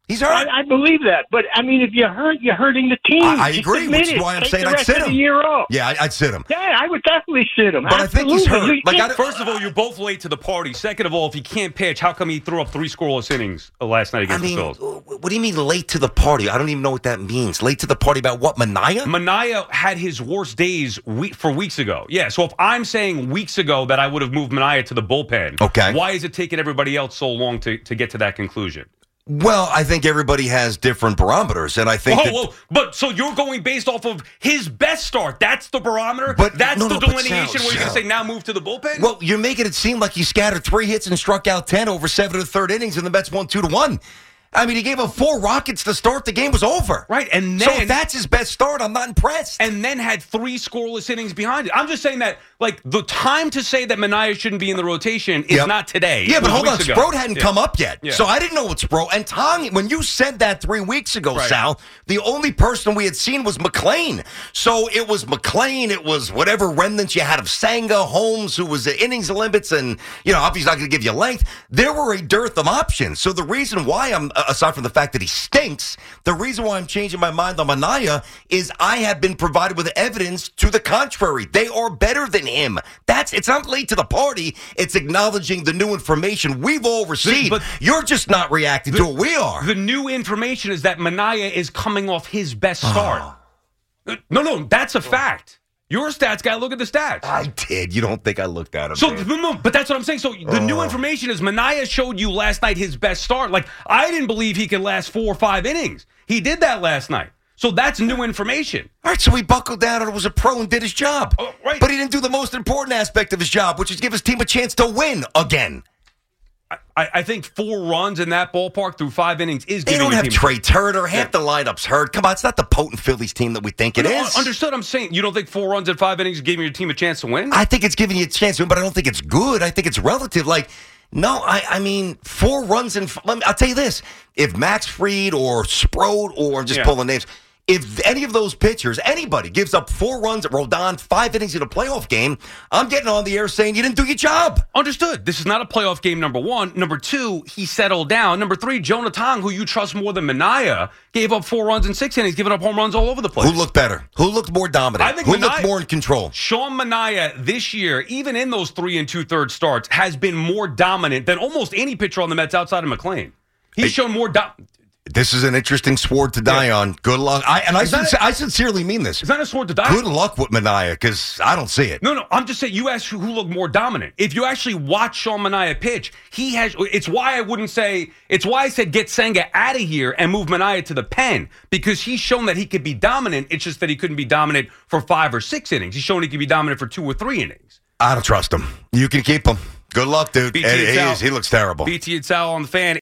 [SPEAKER 4] He's hurt.
[SPEAKER 6] I, I believe that. But, I mean, if you're hurt, you're hurting the team.
[SPEAKER 4] I, I
[SPEAKER 6] Just
[SPEAKER 4] agree,
[SPEAKER 6] admit
[SPEAKER 4] which is
[SPEAKER 6] it.
[SPEAKER 4] why I'm
[SPEAKER 6] Take
[SPEAKER 4] saying
[SPEAKER 6] the
[SPEAKER 4] I'd
[SPEAKER 6] rest
[SPEAKER 4] sit
[SPEAKER 6] of
[SPEAKER 4] him.
[SPEAKER 6] the year off.
[SPEAKER 4] Yeah, I, I'd sit him.
[SPEAKER 6] Yeah, I would definitely sit him.
[SPEAKER 4] But I think he's
[SPEAKER 6] Absolutely.
[SPEAKER 4] hurt.
[SPEAKER 6] You
[SPEAKER 4] Like,
[SPEAKER 6] can't-
[SPEAKER 4] I-
[SPEAKER 3] First of all, you're both late to the party. Second of all, if he can't pitch, how come he threw up three scoreless innings uh, last night
[SPEAKER 4] I
[SPEAKER 3] against
[SPEAKER 4] mean,
[SPEAKER 3] the Phils?
[SPEAKER 4] what do you mean late to the party? I don't even know what that means. Late to the party about what, Manaea?
[SPEAKER 3] Manaea had his worst days we- for weeks ago. Yeah, so if I'm saying weeks ago that I would have moved Manaea to the bullpen,
[SPEAKER 4] Okay.
[SPEAKER 3] why is it taking everybody else so long to, to get to that conclusion?
[SPEAKER 4] Well, I think everybody has different barometers, and I think
[SPEAKER 3] Whoa,
[SPEAKER 4] that,
[SPEAKER 3] whoa, but so you're going based off of his best start. That's the barometer?
[SPEAKER 4] But-
[SPEAKER 3] That's
[SPEAKER 4] no,
[SPEAKER 3] the
[SPEAKER 4] no, but
[SPEAKER 3] delineation
[SPEAKER 4] Sal,
[SPEAKER 3] where you're going to
[SPEAKER 4] Sal.
[SPEAKER 3] say now move to the bullpen?
[SPEAKER 4] well, you're making it seem like he scattered three hits and struck out ten over seven of the third innings, and the Mets won two to one. I mean, he gave up four rockets to start. The game was over.
[SPEAKER 3] Right, and
[SPEAKER 4] so
[SPEAKER 3] then-
[SPEAKER 4] if that's his best start, I'm not impressed.
[SPEAKER 3] and then had three scoreless innings behind it. I'm just saying that, like, the time to say that Manaea shouldn't be in the rotation is
[SPEAKER 4] Yep.
[SPEAKER 3] not today.
[SPEAKER 4] Yeah,
[SPEAKER 3] It
[SPEAKER 4] but
[SPEAKER 3] was
[SPEAKER 4] hold on.
[SPEAKER 3] weeks ago.
[SPEAKER 4] Sproat hadn't
[SPEAKER 3] Yeah.
[SPEAKER 4] come up yet.
[SPEAKER 3] Yeah.
[SPEAKER 4] So I didn't know what Sproat. And Tong, when you said that three weeks ago,
[SPEAKER 3] Right.
[SPEAKER 4] Sal, the only person we had seen was McClain. So it was McClain. It was whatever remnants you had of Sanga, Holmes, who was the innings limits, and, you know, obviously not going to give you length. There were a dearth of options. So the reason why I'm, uh, aside from the fact that he stinks, the reason why I'm changing my mind on Manaea is I have been provided with evidence to the contrary. They are better than him. That's it's not late to the party. It's acknowledging the new information we've all received.
[SPEAKER 3] but-
[SPEAKER 4] You're just not reacting to it. We are.
[SPEAKER 3] The new information is that Manaea is coming off his best start.
[SPEAKER 4] Oh.
[SPEAKER 3] No, no, that's a fact. You're a stats guy. Look at the stats.
[SPEAKER 4] I did. You don't think I looked at him?
[SPEAKER 3] So,
[SPEAKER 4] man.
[SPEAKER 3] no, no, but that's what I'm saying. So, the new information is Manaea showed you last night his best start. Like, I didn't believe he could last four or five innings. He did that last night. So, that's new information.
[SPEAKER 4] All right, so he buckled down and was a pro and did his job.
[SPEAKER 3] Oh, right.
[SPEAKER 4] But he didn't do the most important aspect of his job, which is give his team a chance to win again.
[SPEAKER 3] I, I think four runs in that ballpark through five innings is
[SPEAKER 4] They
[SPEAKER 3] giving
[SPEAKER 4] don't
[SPEAKER 3] your
[SPEAKER 4] have
[SPEAKER 3] team
[SPEAKER 4] Trey Turner. Half the lineup's hurt. Come on, it's not the potent Phillies team that we think it
[SPEAKER 3] No,
[SPEAKER 4] is.
[SPEAKER 3] Understood. I'm saying you don't think four runs in five innings is giving your team a chance to win?
[SPEAKER 4] I think it's giving you a chance to win, but I don't think it's good. I think it's relative. Like, no, I, I mean, four runs in. Let me, I'll tell you this: if Max Fried or Sproat or I'm just
[SPEAKER 3] Yeah.
[SPEAKER 4] pulling names, if any of those pitchers, anybody gives up four runs at Rodon, five innings in a playoff game, I'm getting on the air saying you didn't do your job.
[SPEAKER 3] Understood. This is not a playoff game, number one. Number two, he settled down. Number three, Jonah Tong, who you trust more than Manaea, gave up four runs in six innings, giving up home runs all over the place.
[SPEAKER 4] Who looked better? Who looked more dominant?
[SPEAKER 3] I think
[SPEAKER 4] Who
[SPEAKER 3] Manaea-
[SPEAKER 4] looked more in control?
[SPEAKER 3] Sean Manaea this year, even in those three and two-thirds starts, has been more dominant than almost any pitcher on the Mets outside of McClain. He's
[SPEAKER 4] Hey.
[SPEAKER 3] shown more do-
[SPEAKER 4] This is an interesting sword to die
[SPEAKER 3] Yeah.
[SPEAKER 4] on. Good luck. I, and I,
[SPEAKER 3] Is that
[SPEAKER 4] sincer- I sincerely mean this.
[SPEAKER 3] It's not a sword to die.
[SPEAKER 4] Good luck with Manaea, because I don't see it.
[SPEAKER 3] No, no, I'm just saying you asked who, who looked more dominant. If you actually watch Sean Manaea pitch, he has. It's why I wouldn't say. It's why I said get Senga out of here and move Manaea to the pen, because he's shown that he could be dominant. It's just that he couldn't be dominant for five or six innings. He's shown he could be dominant for two or three innings.
[SPEAKER 4] I don't trust him. You can keep him. Good luck, dude.
[SPEAKER 3] B T
[SPEAKER 4] He,
[SPEAKER 3] and
[SPEAKER 4] he
[SPEAKER 3] Sal.
[SPEAKER 4] is- he looks terrible.
[SPEAKER 3] B T and Sal on the Fan.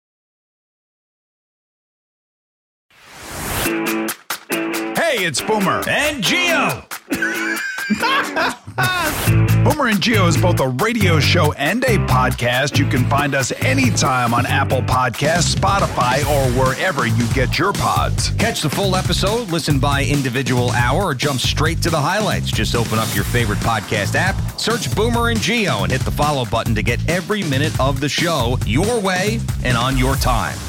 [SPEAKER 1] Hey, it's Boomer.
[SPEAKER 2] And Gio.
[SPEAKER 1] Boomer and Gio is both a radio show and a podcast. You can find us anytime on Apple Podcasts, Spotify, or wherever you get your pods.
[SPEAKER 2] Catch the full episode, listen by individual hour, or jump straight to the highlights. Just open up your favorite podcast app, search Boomer and Gio, and hit the follow button to get every minute of the show your way and on your time.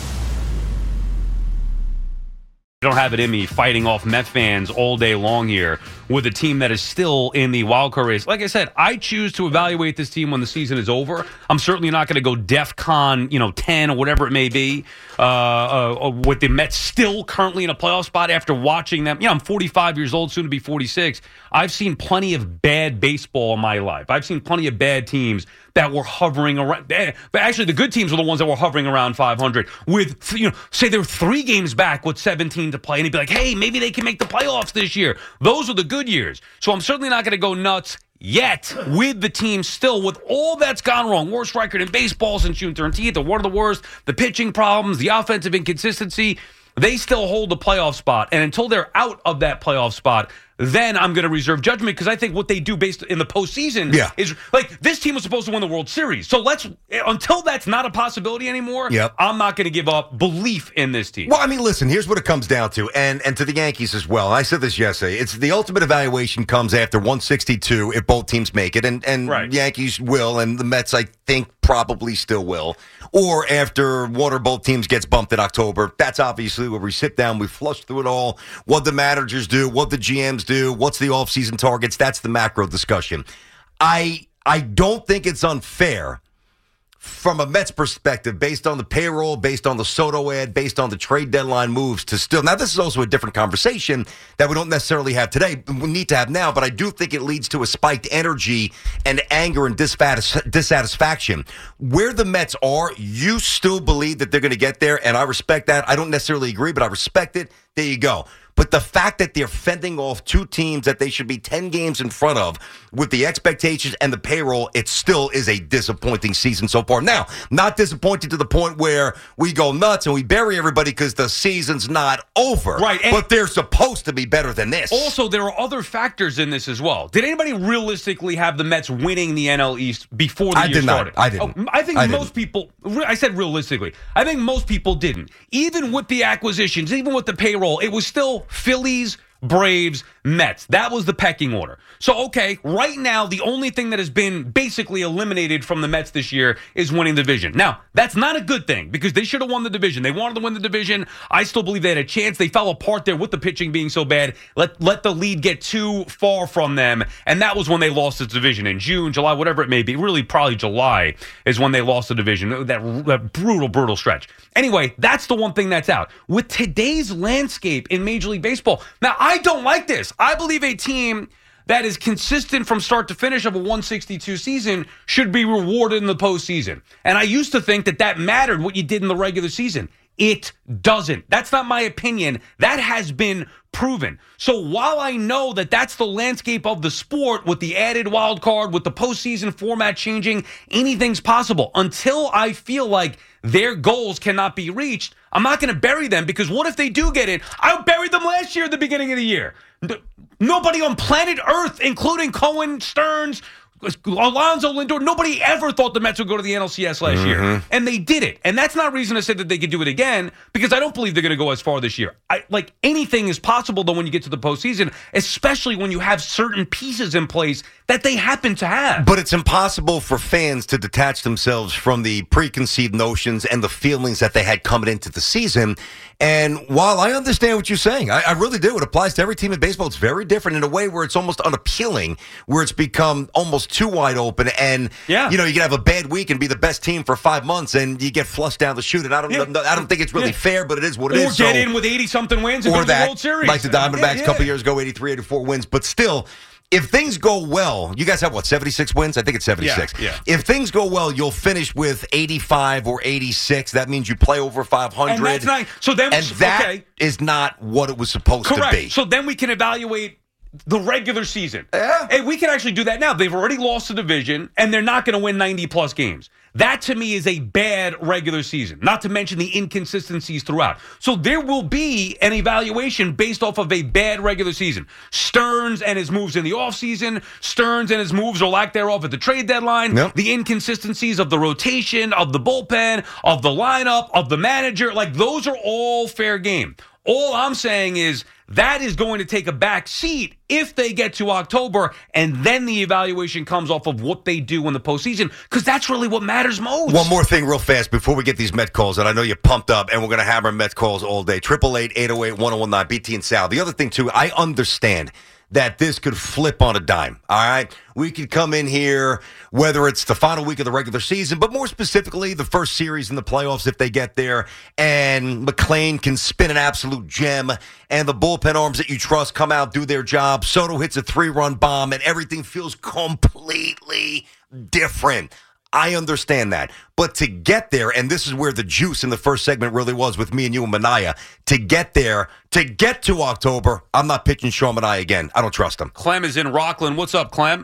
[SPEAKER 3] I don't have it in me fighting off Met fans all day long here with a team that is still in the wild card race. Like I said, I choose to evaluate this team when the season is over. I'm certainly not going to go DEFCON, you know, ten or whatever it may be, uh, uh, with the Mets still currently in a playoff spot after watching them. You know, I'm forty-five years old, soon to be forty-six. I've seen plenty of bad baseball in my life. I've seen plenty of bad teams that were hovering around. But actually, the good teams were the ones that were hovering around five hundred. With, you know, say they're three games back with seventeen to play, and he'd be like, hey, maybe they can make the playoffs this year. Those are the good years. So I'm certainly not going to go nuts yet with the team still with all that's gone wrong. Worst record in baseball since June thirteenth, or one of the worst. The pitching problems, the offensive inconsistency. They still hold the playoff spot. And until they're out of that playoff spot, then I'm going to reserve judgment because I think what they do based in the postseason
[SPEAKER 4] yeah.
[SPEAKER 3] is like this team was supposed to win the World Series. So let's until that's not a possibility anymore.
[SPEAKER 4] Yep.
[SPEAKER 3] I'm not going to give up belief in this team.
[SPEAKER 4] Well, I mean, listen, here's what it comes down to, and and to the Yankees as well. I said this yesterday. It's the ultimate evaluation comes after one sixty-two if both teams make it, and and
[SPEAKER 3] right.
[SPEAKER 4] Yankees will, and the Mets I think probably still will, or after one or both teams gets bumped in October. That's obviously where we sit down, we flush through it all. What the managers do, what the G Ms do, what's the offseason targets. That's the macro discussion. I I don't think it's unfair from a Mets perspective, based on the payroll, based on the Soto ad, based on the trade deadline moves to still. Now, this is also a different conversation that we don't necessarily have today. We need to have now, but I do think it leads to a spiked energy and anger and dissatis- dissatisfaction. Where the Mets are, you still believe that they're going to get there, and I respect that. I don't necessarily agree, but I respect it. There you go. But the fact that they're fending off two teams that they should be ten games in front of with the expectations and the payroll, it still is a disappointing season so far. Now, not disappointing to the point where we go nuts and we bury everybody because the season's not over.
[SPEAKER 3] Right.
[SPEAKER 4] But they're supposed to be better than this.
[SPEAKER 3] Also, there are other factors in this as well. Did anybody realistically have the Mets winning the N L East before the
[SPEAKER 4] I
[SPEAKER 3] year
[SPEAKER 4] did
[SPEAKER 3] started?
[SPEAKER 4] not. I didn't.
[SPEAKER 3] Oh, I think
[SPEAKER 4] I
[SPEAKER 3] most
[SPEAKER 4] didn't.
[SPEAKER 3] people, I said realistically, I think most people didn't. Even with the acquisitions, even with the payroll, it was still Phillies, Braves, Mets. That was the pecking order. So, okay, right now, the only thing that has been basically eliminated from the Mets this year is winning the division. Now, that's not a good thing because they should have won the division. They wanted to win the division. I still believe they had a chance. They fell apart there with the pitching being so bad. Let let the lead get too far from them, and that was when they lost the division in June, July, whatever it may be. Really, probably July is when they lost the division. That, that brutal, brutal stretch. Anyway, that's the one thing that's out. With today's landscape in Major League Baseball, now, I don't like this. I believe a team that is consistent from start to finish of a one sixty-two season should be rewarded in the postseason. And I used to think that that mattered what you did in the regular season. It doesn't. That's not my opinion. That has been proven. So while I know that that's the landscape of the sport with the added wild card, with the postseason format changing, anything's possible. Until I feel like their goals cannot be reached, I'm not going to bury them because what if they do get it? I buried them last year at the beginning of the year. Nobody on planet Earth, including Cohen, Stearns, Alonso, Lindor, nobody ever thought the Mets would go to the N L C S last mm-hmm. year. And they did it. And that's not reason to say that they could do it again because I don't believe they're going to go as far this year. I, like anything is possible, though, when you get to the postseason, especially when you have certain pieces in place that they happen to have.
[SPEAKER 4] But it's impossible for fans to detach themselves from the preconceived notions and the feelings that they had coming into the season. And while I understand what you're saying, I, I really do. It applies to every team in baseball. It's very different in a way where it's almost unappealing, where it's become almost too wide open. And,
[SPEAKER 3] yeah.
[SPEAKER 4] you know, you can have a bad week and be the best team for five months and you get flushed down the chute. And I don't,
[SPEAKER 3] yeah.
[SPEAKER 4] I don't think it's really yeah. fair, but it is what it
[SPEAKER 3] or
[SPEAKER 4] is.
[SPEAKER 3] Or get
[SPEAKER 4] so,
[SPEAKER 3] in with eighty-something wins and
[SPEAKER 4] or
[SPEAKER 3] go to
[SPEAKER 4] that,
[SPEAKER 3] the World Series.
[SPEAKER 4] Like the Diamondbacks
[SPEAKER 3] yeah,
[SPEAKER 4] a
[SPEAKER 3] yeah.
[SPEAKER 4] couple years ago, eighty-three, eighty-four wins. But still, if things go well, you guys have, what, seventy-six wins? I think it's seventy-six.
[SPEAKER 3] Yeah, yeah.
[SPEAKER 4] If things go well, you'll finish with eighty-five or eighty-six. That means you play over five hundred.
[SPEAKER 3] And that's not, so then,
[SPEAKER 4] and that
[SPEAKER 3] okay.
[SPEAKER 4] is not what it was supposed
[SPEAKER 3] Correct.
[SPEAKER 4] to be.
[SPEAKER 3] So then we can evaluate the regular season.
[SPEAKER 4] Yeah.
[SPEAKER 3] Hey, we can actually do that now. They've already lost the division, and they're not going to win ninety-plus games. That, to me, is a bad regular season, not to mention the inconsistencies throughout. So there will be an evaluation based off of a bad regular season. Stearns and his moves in the offseason, Stearns and his moves or lack thereof at the trade deadline,
[SPEAKER 4] yep.
[SPEAKER 3] the inconsistencies of the rotation, of the bullpen, of the lineup, of the manager. Like, those are all fair game. All I'm saying is that is going to take a back seat if they get to October, and then the evaluation comes off of what they do in the postseason, because that's really what matters most.
[SPEAKER 4] One more thing real fast before we get these Met calls, and I know you're pumped up, and we're going to hammer Met calls all day. triple eight, eight oh eight, one oh one nine, B T and Sal. The other thing, too, I understand that this could flip on a dime, all right? We could come in here, whether it's the final week of the regular season, but more specifically, the first series in the playoffs if they get there, and McClain can spin an absolute gem, and the bullpen arms that you trust come out, do their job. Soto hits a three-run bomb, and everything feels completely different. I understand that. But to get there, and this is where the juice in the first segment really was with me and you and Mania, to get there, to get to October, I'm not pitching Sean Manaea again. I don't trust him.
[SPEAKER 3] Clem is in Rockland. What's up, Clem?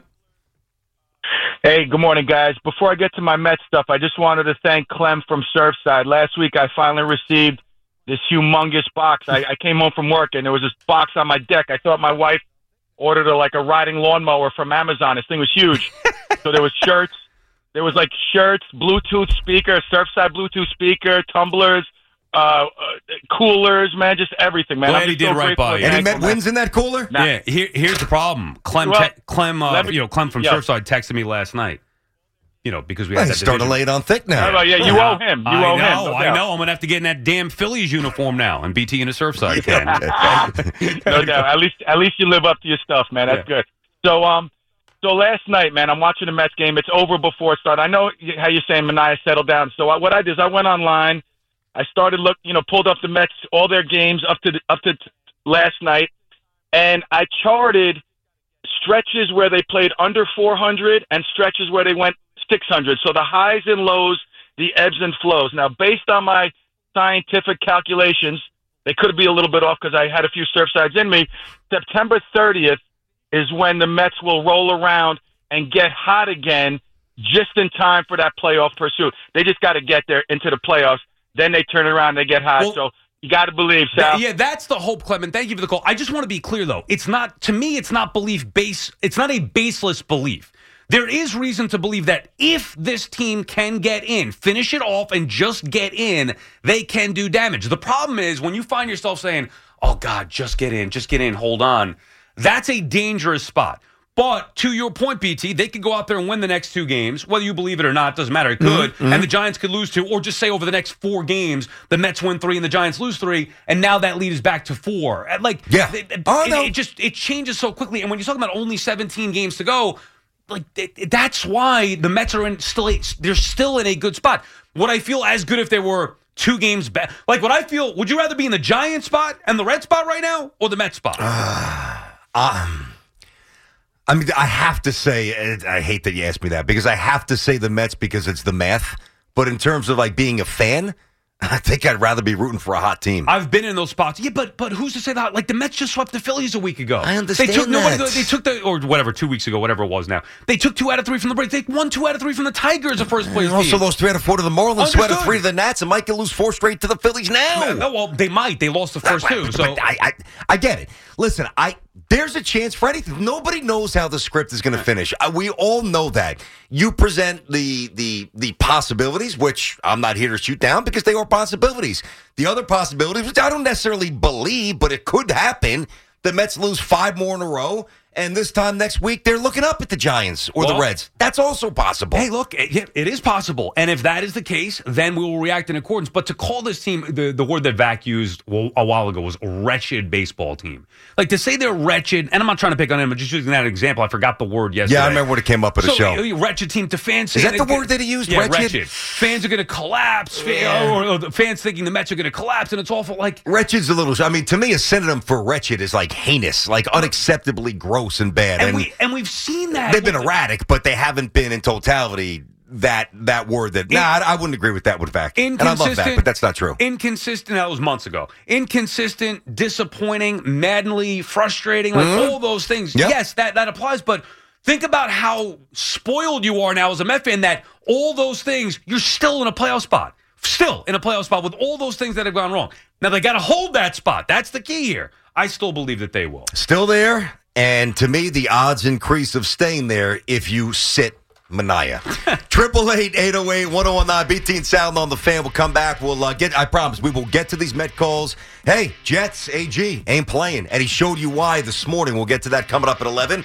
[SPEAKER 7] Hey, good morning, guys. Before I get to my Mets stuff, I just wanted to thank Clem from Surfside. Last week, I finally received this humongous box. I, I came home from work, and there was this box on my deck. I thought my wife ordered a, like a riding lawnmower from Amazon. This thing was huge. So there was shirts. There was like shirts, Bluetooth speaker, Surfside Bluetooth speaker, tumblers, uh, uh, coolers, man, just everything, man.
[SPEAKER 3] Glad
[SPEAKER 7] I'm
[SPEAKER 3] he
[SPEAKER 7] just
[SPEAKER 3] did
[SPEAKER 7] so
[SPEAKER 3] right
[SPEAKER 7] grateful
[SPEAKER 3] by
[SPEAKER 7] for
[SPEAKER 3] you.
[SPEAKER 7] the
[SPEAKER 4] Any Met
[SPEAKER 7] Yankees,
[SPEAKER 4] wins in that cooler?
[SPEAKER 7] Nah.
[SPEAKER 3] Yeah, here, here's the problem. Clem,
[SPEAKER 7] Well,
[SPEAKER 3] te- Clem, uh,
[SPEAKER 7] let me-
[SPEAKER 3] you know, Clem from
[SPEAKER 7] yeah.
[SPEAKER 3] Surfside texted me last night. You know, because we
[SPEAKER 4] Well,
[SPEAKER 3] had
[SPEAKER 4] he's
[SPEAKER 3] that
[SPEAKER 4] starting to
[SPEAKER 3] division.
[SPEAKER 4] lay it on thick now.
[SPEAKER 7] How about- yeah, you owe him. You
[SPEAKER 3] I
[SPEAKER 7] owe
[SPEAKER 3] know,
[SPEAKER 7] him. no
[SPEAKER 3] I
[SPEAKER 7] doubt.
[SPEAKER 3] know. I'm gonna have to get in that damn Phillies uniform now and B T in a Surfside can.
[SPEAKER 7] No doubt. At least, at least you live up to your stuff, man. That's
[SPEAKER 3] Yeah.
[SPEAKER 7] good. So, um, so last night, man, I'm watching the Mets game. It's over before it started. I know how you're saying Manaea settled down. So I, what I did is I went online. I started look, you know, pulled up the Mets, all their games up to the, up to t- last night, and I charted stretches where they played under four hundred and stretches where they went six hundred. So the highs and lows, the ebbs and flows. Now, based on my scientific calculations, they could be a little bit off because I had a few Surfsides in me. September thirtieth is when the Mets will roll around and get hot again just in time for that playoff pursuit. They just got to get there into the playoffs. Then they turn around and they get hot.
[SPEAKER 3] Well,
[SPEAKER 7] so you got to believe, Sal.
[SPEAKER 3] Yeah, that's the hope, Clement. Thank you for the call. I just want to be clear, though. It's not, to me, it's not belief base. It's not a baseless belief. There is reason to believe that if this team can get in, finish it off and just get in, they can do damage. The problem is when you find yourself saying, oh, God, just get in, just get in, hold on. That's a dangerous spot. But to your point, B T, they could go out there and win the next two games. Whether you believe it or not, doesn't matter. It could. Mm-hmm. And the Giants could lose two. Or just say over the next four games, the Mets win three and the Giants lose three. And now that lead is back to four. Like,
[SPEAKER 4] yeah.
[SPEAKER 3] it,
[SPEAKER 4] oh,
[SPEAKER 3] it,
[SPEAKER 4] no.
[SPEAKER 3] it just it changes so quickly. And when you're talking about only seventeen games to go, like it, that's why the Mets are in still a, they're still in a good spot. Would I feel as good if they were two games back? Like, would I feel? Would you rather be in the Giants spot and the Red spot right now, or the Mets spot?
[SPEAKER 4] Uh, um, I mean, I have to say, I hate that you asked me that because I have to say the Mets because it's the math. But in terms of like being a fan, I think I'd rather be rooting for a hot team.
[SPEAKER 3] I've been in those spots. Yeah, but but who's to say that? Like the Mets just swept the Phillies a week ago.
[SPEAKER 4] I understand
[SPEAKER 3] They took nobody.
[SPEAKER 4] that.
[SPEAKER 3] They took the or whatever two weeks ago, whatever it was. Now they took two out of three from the Braves. They won two out of three from the Tigers, the first place
[SPEAKER 4] And also
[SPEAKER 3] team.
[SPEAKER 4] lost three out of four to the Marlins,
[SPEAKER 3] Understood.
[SPEAKER 4] two out of three to the Nats, and might lose four straight to the Phillies now.
[SPEAKER 3] No, well, they might. They lost the first two.
[SPEAKER 4] But
[SPEAKER 3] So
[SPEAKER 4] I, I, I get it. Listen, I there's a chance for anything. Nobody knows how the script is going to finish. Uh, we all know that. You present the the the possibilities, which I'm not here to shoot down because they are possibilities. The other possibilities, which I don't necessarily believe, but it could happen. The Mets lose five more in a row, and this time next week they're looking up at the Giants or
[SPEAKER 3] Well,
[SPEAKER 4] the Reds. That's also possible.
[SPEAKER 3] hey, look, it, yeah, it is possible. And if that is the case, then we will react in accordance. But to call this team, the, the word that Vac used a while ago was wretched baseball team. Like to say they're wretched, and I'm not trying to pick on him, but just using that example, I forgot the word yesterday.
[SPEAKER 4] Yeah, I remember when it came up at a
[SPEAKER 3] so,
[SPEAKER 4] show.
[SPEAKER 3] uh, Wretched team to fans.
[SPEAKER 4] Is
[SPEAKER 3] saying
[SPEAKER 4] that the
[SPEAKER 3] it-
[SPEAKER 4] word that he used,
[SPEAKER 3] Yeah,
[SPEAKER 4] wretched?
[SPEAKER 3] wretched. Fans are going to collapse. Fan, or, or the fans thinking the Mets are going to collapse, and it's awful. Like
[SPEAKER 4] Wretched's a little. I mean, to me, a synonym for wretched is like heinous, like unacceptably gross and bad.
[SPEAKER 3] and we and we've seen that.
[SPEAKER 4] they've been erratic, but they haven't been in totality that that word that. Nah, I, I wouldn't agree with that with Vac. And I love that,
[SPEAKER 3] Inconsistent-
[SPEAKER 4] but that's not true.
[SPEAKER 3] Inconsistent. That was months ago. Inconsistent, disappointing, maddeningly frustrating, like all those things.
[SPEAKER 4] Yep.
[SPEAKER 3] Yes, that that applies. But think about how spoiled you are now as a Met fan. That all those things, you're still in a playoff spot. Still in a playoff spot with all those things that have gone wrong. Now they got to hold that spot. That's the key here. I still believe that they will.
[SPEAKER 4] Still there, and to me, the odds increase of staying there if you sit Manaea. Triple eight eight zero eight one zero one nine. B T and Sound on the Fan. We'll come back. We'll uh, get. I promise we will get to these Met calls. Hey, Jets A G ain't playing, and he showed you why this morning. We'll get to that coming up at eleven.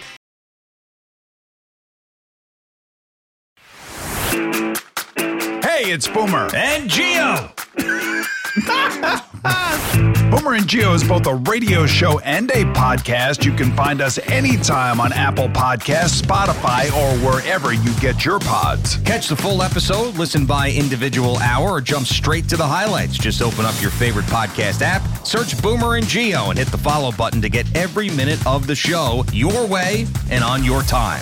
[SPEAKER 1] Hey, it's Boomer.
[SPEAKER 2] And Gio.
[SPEAKER 1] Boomer and Gio is both a radio show and a podcast. You can find us anytime on Apple Podcasts, Spotify, or wherever you get your pods.
[SPEAKER 2] Catch the full episode, listen by individual hour, or jump straight to the highlights. Just open up your favorite podcast app, search Boomer and Gio, and hit the follow button to get every minute of the show your way and on your time.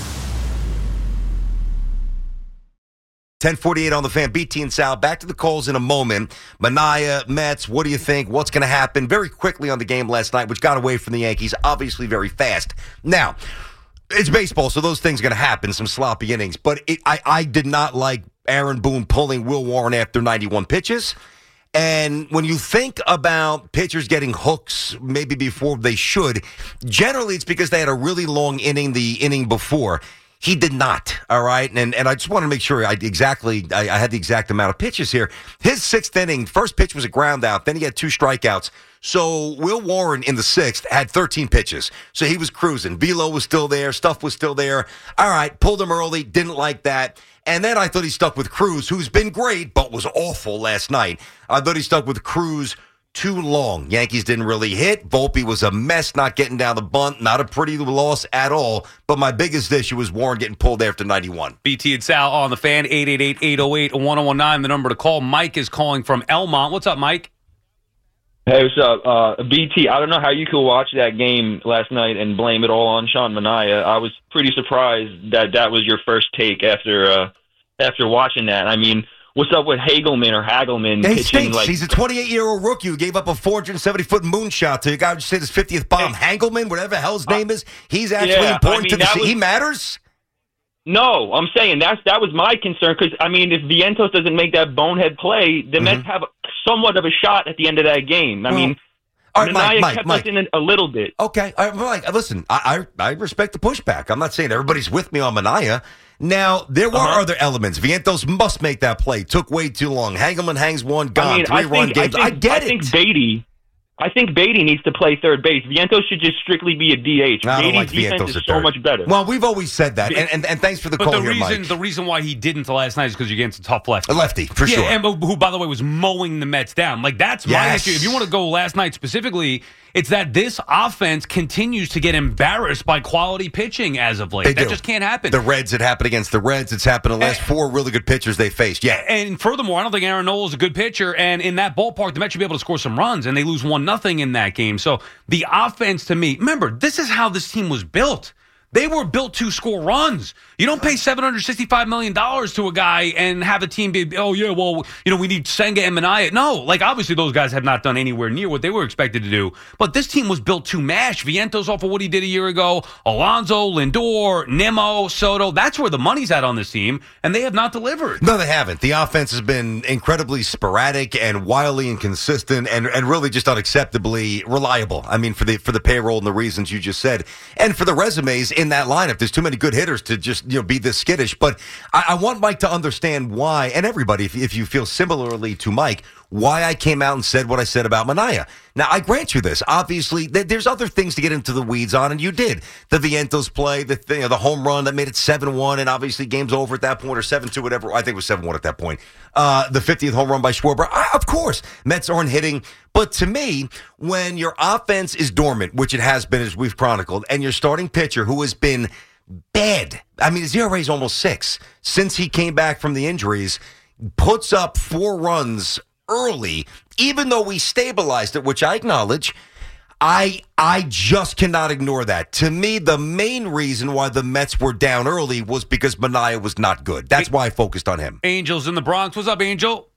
[SPEAKER 4] ten forty-eight on the Fan. B T and Sal. Back to the calls in a moment. Manaea, Mets, what do you think? What's going to happen? Very quickly on the game last night, which got away from the Yankees, obviously very fast. Now, it's baseball, so those things are going to happen, some sloppy innings. But it, I, I did not like Aaron Boone pulling Will Warren after ninety-one pitches. And when you think about pitchers getting hooks maybe before they should, generally it's because they had a really long inning the inning before. He did not, all right? And and I just want to make sure I exactly I, I had the exact amount of pitches here. His sixth inning, first pitch was a ground out. Then he had two strikeouts. So Will Warren in the sixth had thirteen pitches. So he was cruising. Velo was still there. Stuff was still there. All right, pulled him early. Didn't like that. And then I thought he stuck with Cruz, who's been great, but was awful last night. I thought he stuck with Cruz too long. Yankees didn't really hit. Volpe was a mess, not getting down the bunt. Not a pretty loss at all. But my biggest issue was Warren getting pulled after ninety-one.
[SPEAKER 3] B T and Sal on the Fan, eight eight eight, eight oh eight, one oh one nine, the number to call. Mike is calling from Elmont. What's up, Mike?
[SPEAKER 8] Hey, what's up? Uh, B T, I don't know how you could watch that game last night and blame it all on Sean Manaea. I was pretty surprised that that was your first take after uh, after watching that. I mean, what's up with Hagelman or Hagelman
[SPEAKER 4] Yeah, he
[SPEAKER 8] pitching
[SPEAKER 4] stinks.
[SPEAKER 8] like
[SPEAKER 4] He's a twenty-eight-year-old rookie who gave up a four hundred seventy-foot moonshot to a guy who just hit his fiftieth bomb.
[SPEAKER 8] Hey.
[SPEAKER 4] Hangelman, whatever the hell his name is, he's actually
[SPEAKER 8] Yeah,
[SPEAKER 4] important
[SPEAKER 8] I mean,
[SPEAKER 4] to the
[SPEAKER 8] that
[SPEAKER 4] team.
[SPEAKER 8] was-
[SPEAKER 4] He matters?
[SPEAKER 8] No, I'm saying that's that was my concern because I mean, if Vientos doesn't make that bonehead play, the Mets have somewhat of a shot at the end of that game. I
[SPEAKER 4] Well,
[SPEAKER 8] mean,
[SPEAKER 4] all right,
[SPEAKER 8] Manaea
[SPEAKER 4] Mike, Mike,
[SPEAKER 8] kept
[SPEAKER 4] Mike.
[SPEAKER 8] us in it a little bit.
[SPEAKER 4] Okay, all right, Mike, listen, I, I I respect the pushback. I'm not saying everybody's with me on Manaea. Now, there were
[SPEAKER 8] Uh-huh.
[SPEAKER 4] other elements. Vientos must make that play. Took way too long. Hangelman hangs one, gone.
[SPEAKER 8] I mean, I
[SPEAKER 4] Three-run
[SPEAKER 8] think,
[SPEAKER 4] games.
[SPEAKER 8] I,
[SPEAKER 4] I,
[SPEAKER 8] think,
[SPEAKER 4] get
[SPEAKER 8] I
[SPEAKER 4] it.
[SPEAKER 8] think Beatty. I think Beatty needs to play third base. Vientos should just strictly be a D H.
[SPEAKER 4] I don't
[SPEAKER 8] Beatty's
[SPEAKER 4] like
[SPEAKER 8] defense
[SPEAKER 4] Vientos
[SPEAKER 8] is
[SPEAKER 4] at
[SPEAKER 8] so
[SPEAKER 4] third.
[SPEAKER 8] much better.
[SPEAKER 4] Well, we've always said that, and and, and thanks for the
[SPEAKER 3] But
[SPEAKER 4] call
[SPEAKER 3] the
[SPEAKER 4] here,
[SPEAKER 3] reason
[SPEAKER 4] Mike.
[SPEAKER 3] the reason why he didn't last night is because you're against a tough lefty.
[SPEAKER 4] A lefty, for
[SPEAKER 3] yeah,
[SPEAKER 4] sure.
[SPEAKER 3] and who, by the way, was mowing the Mets down. Like, that's my
[SPEAKER 4] Yes.
[SPEAKER 3] issue. If you want to go last night specifically, it's that this offense continues to get embarrassed by quality pitching as of late.
[SPEAKER 4] They
[SPEAKER 3] that
[SPEAKER 4] do.
[SPEAKER 3] just can't happen.
[SPEAKER 4] The Reds, it happened against the Reds. It's happened the last
[SPEAKER 3] And-
[SPEAKER 4] four really good pitchers they faced. Yeah.
[SPEAKER 3] And furthermore, I don't think Aaron Nola is a good pitcher. And in that ballpark, the Mets should be able to score some runs, and they lose one nothing in that game. So the offense, to me, remember, this is how this team was built. They were built to score runs. You don't pay seven hundred sixty-five million dollars to a guy and have a team be, oh, yeah, well, you know, we need Senga and Manaea. No, like, obviously those guys have not done anywhere near what they were expected to do. But this team was built to mash. Vientos off of what he did a year ago. Alonso, Lindor, Nimmo, Soto. That's where the money's at on this team, and they have not delivered.
[SPEAKER 4] No, they haven't. The offense has been incredibly sporadic and wildly inconsistent and, and really just unacceptably reliable. I mean, for the for the payroll and the reasons you just said. And for the resumes in that lineup, there's too many good hitters to just you know be this skittish. But I, I want Mike to understand why, and everybody, if, if you feel similarly to Mike, why I came out and said what I said about Manaea. Now, I grant you this. Obviously, th- there's other things to get into the weeds on, and you did. The Vientos play, the th- you know, the home run that made it seven one, and obviously game's over at that point, or seven two, whatever. I think it was seven one at that point. Uh, the fiftieth home run by Schwarber. I, of course, Mets aren't hitting. But to me, when your offense is dormant, which it has been as we've chronicled, and your starting pitcher, who has been bad, I mean, his E R A is almost six since he came back from the injuries, puts up four runs early, even though we stabilized it, which I acknowledge, I I just cannot ignore that. To me, the main reason why the Mets were down early was because Manaea was not good. That's why I focused on him.
[SPEAKER 3] Angels in the Bronx. What's up, Angel?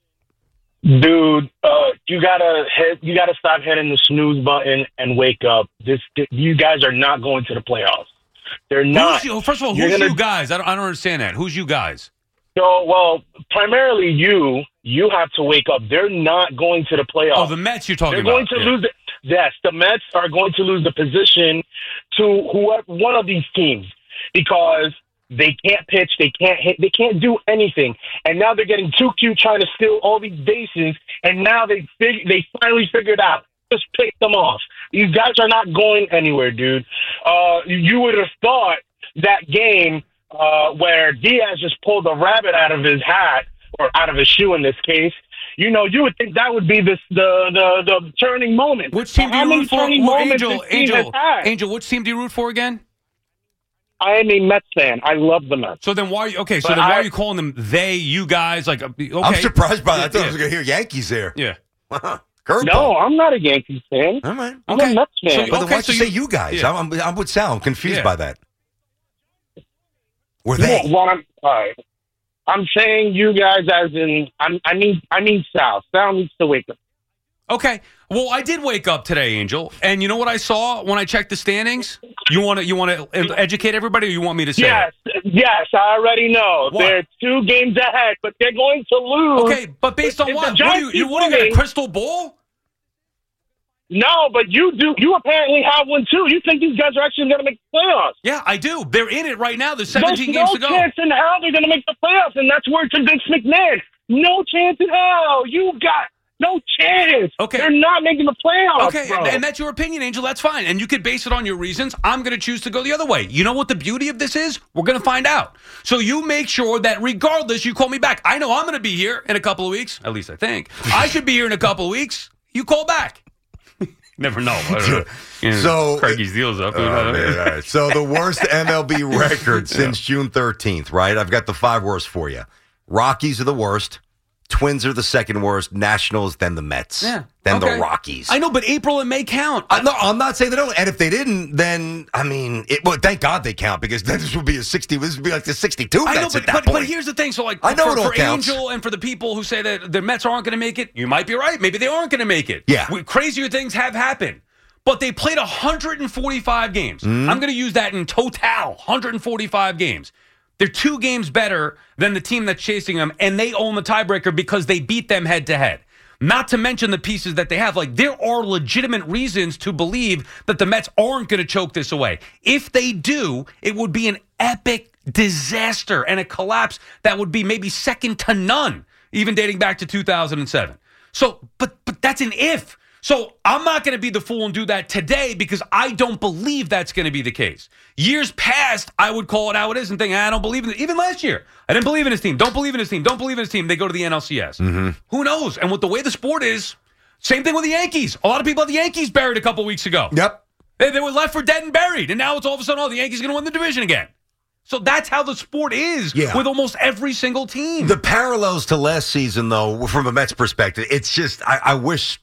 [SPEAKER 9] Dude, uh, you gotta hit, you gotta stop hitting the snooze button and wake up. This, you guys are not going to the playoffs. They're not.
[SPEAKER 3] Who's you, first of all,
[SPEAKER 9] You're
[SPEAKER 3] who's
[SPEAKER 9] gonna-
[SPEAKER 3] you guys? I don't, I don't understand that. Who's you guys?
[SPEAKER 9] So, well, primarily you. You have to wake up. They're not going to the playoffs.
[SPEAKER 3] Oh, the Mets you're talking
[SPEAKER 9] They're
[SPEAKER 3] about.
[SPEAKER 9] going to
[SPEAKER 3] Yeah.
[SPEAKER 9] lose. The, yes, the Mets are going to lose the position to whoever one of these teams because they can't pitch, they can't hit, they can't do anything. And now they're getting too cute trying to steal all these bases. And now they fig- they finally figured out. Just pick them off. These guys are not going anywhere, dude. Uh, you would have thought that game uh, where Diaz just pulled a rabbit out of his hat, or out of his shoe in this case, you know, you would think that would be this, the, the, the turning moment.
[SPEAKER 3] Which team do
[SPEAKER 9] How
[SPEAKER 3] you
[SPEAKER 9] many
[SPEAKER 3] root for?
[SPEAKER 9] turning
[SPEAKER 3] Well,
[SPEAKER 9] moments
[SPEAKER 3] Angel,
[SPEAKER 9] this team has
[SPEAKER 3] Angel,
[SPEAKER 9] had?
[SPEAKER 3] Angel, which team do you root for again?
[SPEAKER 9] I am a Mets fan. I love the Mets.
[SPEAKER 3] So then why are you, okay, so
[SPEAKER 9] But
[SPEAKER 3] then why
[SPEAKER 9] I-
[SPEAKER 3] are you calling them they, you guys? Like, okay.
[SPEAKER 4] I'm surprised by that. I thought
[SPEAKER 3] Yeah,
[SPEAKER 4] I was going to hear Yankees there.
[SPEAKER 3] Yeah.
[SPEAKER 4] Curveball.
[SPEAKER 9] No, I'm not a Yankees fan.
[SPEAKER 4] All right.
[SPEAKER 9] I'm
[SPEAKER 3] Okay.
[SPEAKER 9] a Mets fan.
[SPEAKER 3] So-
[SPEAKER 4] But then
[SPEAKER 3] Okay,
[SPEAKER 4] why'd
[SPEAKER 3] so
[SPEAKER 4] you say
[SPEAKER 3] you-
[SPEAKER 4] you guys?
[SPEAKER 3] yeah.
[SPEAKER 4] I'm, I'm, I'm with Sal. I'm confused
[SPEAKER 3] Yeah.
[SPEAKER 4] by that. Were
[SPEAKER 9] No,
[SPEAKER 4] they?
[SPEAKER 9] well, I'm, all right. I'm saying you guys as in, I'm, I mean, I mean Sal. Sal needs to wake up.
[SPEAKER 3] Okay. Well, I did wake up today, Angel. And you know what I saw when I checked the standings? You want to you want to educate everybody, or you want me to say
[SPEAKER 9] Yes,
[SPEAKER 3] it?
[SPEAKER 9] yes, I already know.
[SPEAKER 3] What?
[SPEAKER 9] They're two games ahead, but they're going to lose.
[SPEAKER 3] Okay, but based on
[SPEAKER 9] If the
[SPEAKER 3] what? What do
[SPEAKER 9] Giants
[SPEAKER 3] you, you
[SPEAKER 9] keep
[SPEAKER 3] want to get a
[SPEAKER 9] winning-
[SPEAKER 3] crystal ball?
[SPEAKER 9] No, but you do. You apparently have one too. You think these guys are actually going to make the playoffs?
[SPEAKER 3] Yeah, I do. They're in it right now. There's seventeen
[SPEAKER 9] There's
[SPEAKER 3] games
[SPEAKER 9] no
[SPEAKER 3] to go.
[SPEAKER 9] chance in hell they're going to make the playoffs, and that's where it's against McMahon. No chance in hell. You got no chance.
[SPEAKER 3] Okay.
[SPEAKER 9] They're not making the playoffs,
[SPEAKER 3] Okay,
[SPEAKER 9] bro.
[SPEAKER 3] and, and that's your opinion, Angel. That's fine. And you could base it on your reasons. I'm going to choose to go the other way. You know what the beauty of this is? We're going to find out. So you make sure that regardless, you call me back. I know I'm going to be here in a couple of weeks. At least I think. I should be here in a couple of weeks. You call back. Never know. I don't know. You know,
[SPEAKER 4] So-
[SPEAKER 3] Craigie's deals up.
[SPEAKER 4] Oh, man, all right. So the worst M L B record since June thirteenth, right? I've got the five worst for you. Rockies are the worst. Twins are the second worst. Nationals, then the Mets.
[SPEAKER 3] Yeah.
[SPEAKER 4] Then
[SPEAKER 3] Okay.
[SPEAKER 4] the Rockies.
[SPEAKER 3] I know, but April and May count.
[SPEAKER 4] I, no, I'm not saying they don't. And if they didn't, then, I mean, it, well, thank God they count, because then this would be a sixty. This would be like the sixty-two
[SPEAKER 3] I know,
[SPEAKER 4] Mets
[SPEAKER 3] but,
[SPEAKER 4] at that
[SPEAKER 3] but,
[SPEAKER 4] point.
[SPEAKER 3] but here's the thing. So, like,
[SPEAKER 4] I know
[SPEAKER 3] for,
[SPEAKER 4] it all
[SPEAKER 3] for
[SPEAKER 4] counts.
[SPEAKER 3] Angel and for the people who say that the Mets aren't going to make it, you might be right. Maybe they aren't going to make it.
[SPEAKER 4] Yeah.
[SPEAKER 3] We, crazier things have happened. But they played one hundred forty-five games.
[SPEAKER 4] Mm-hmm.
[SPEAKER 3] I'm going to use that in total, one hundred forty-five games. They're two games better than the team that's chasing them, and they own the tiebreaker because they beat them head-to-head. Not to mention the pieces that they have. Like, there are legitimate reasons to believe that the Mets aren't going to choke this away. If they do, it would be an epic disaster and a collapse that would be maybe second to none, even dating back to two thousand seven. So, but but that's an if. So I'm not going to be the fool and do that today because I don't believe that's going to be the case. Years past, I would call it how it is and think, I don't believe in it. Even last year, I didn't believe in his team. Don't believe in his team. Don't believe in his team. They go to the N L C S.
[SPEAKER 4] Mm-hmm.
[SPEAKER 3] Who knows? And with the way the sport is, same thing with the Yankees. A lot of people had the Yankees buried a couple weeks ago.
[SPEAKER 4] Yep.
[SPEAKER 3] They, they were left for dead and buried. And now it's all of a sudden, oh, the Yankees are going to win the division again. So that's how the sport is
[SPEAKER 4] Yeah.
[SPEAKER 3] with almost every single team.
[SPEAKER 4] The parallels to last season, though, from a Mets perspective, it's just, I, I wish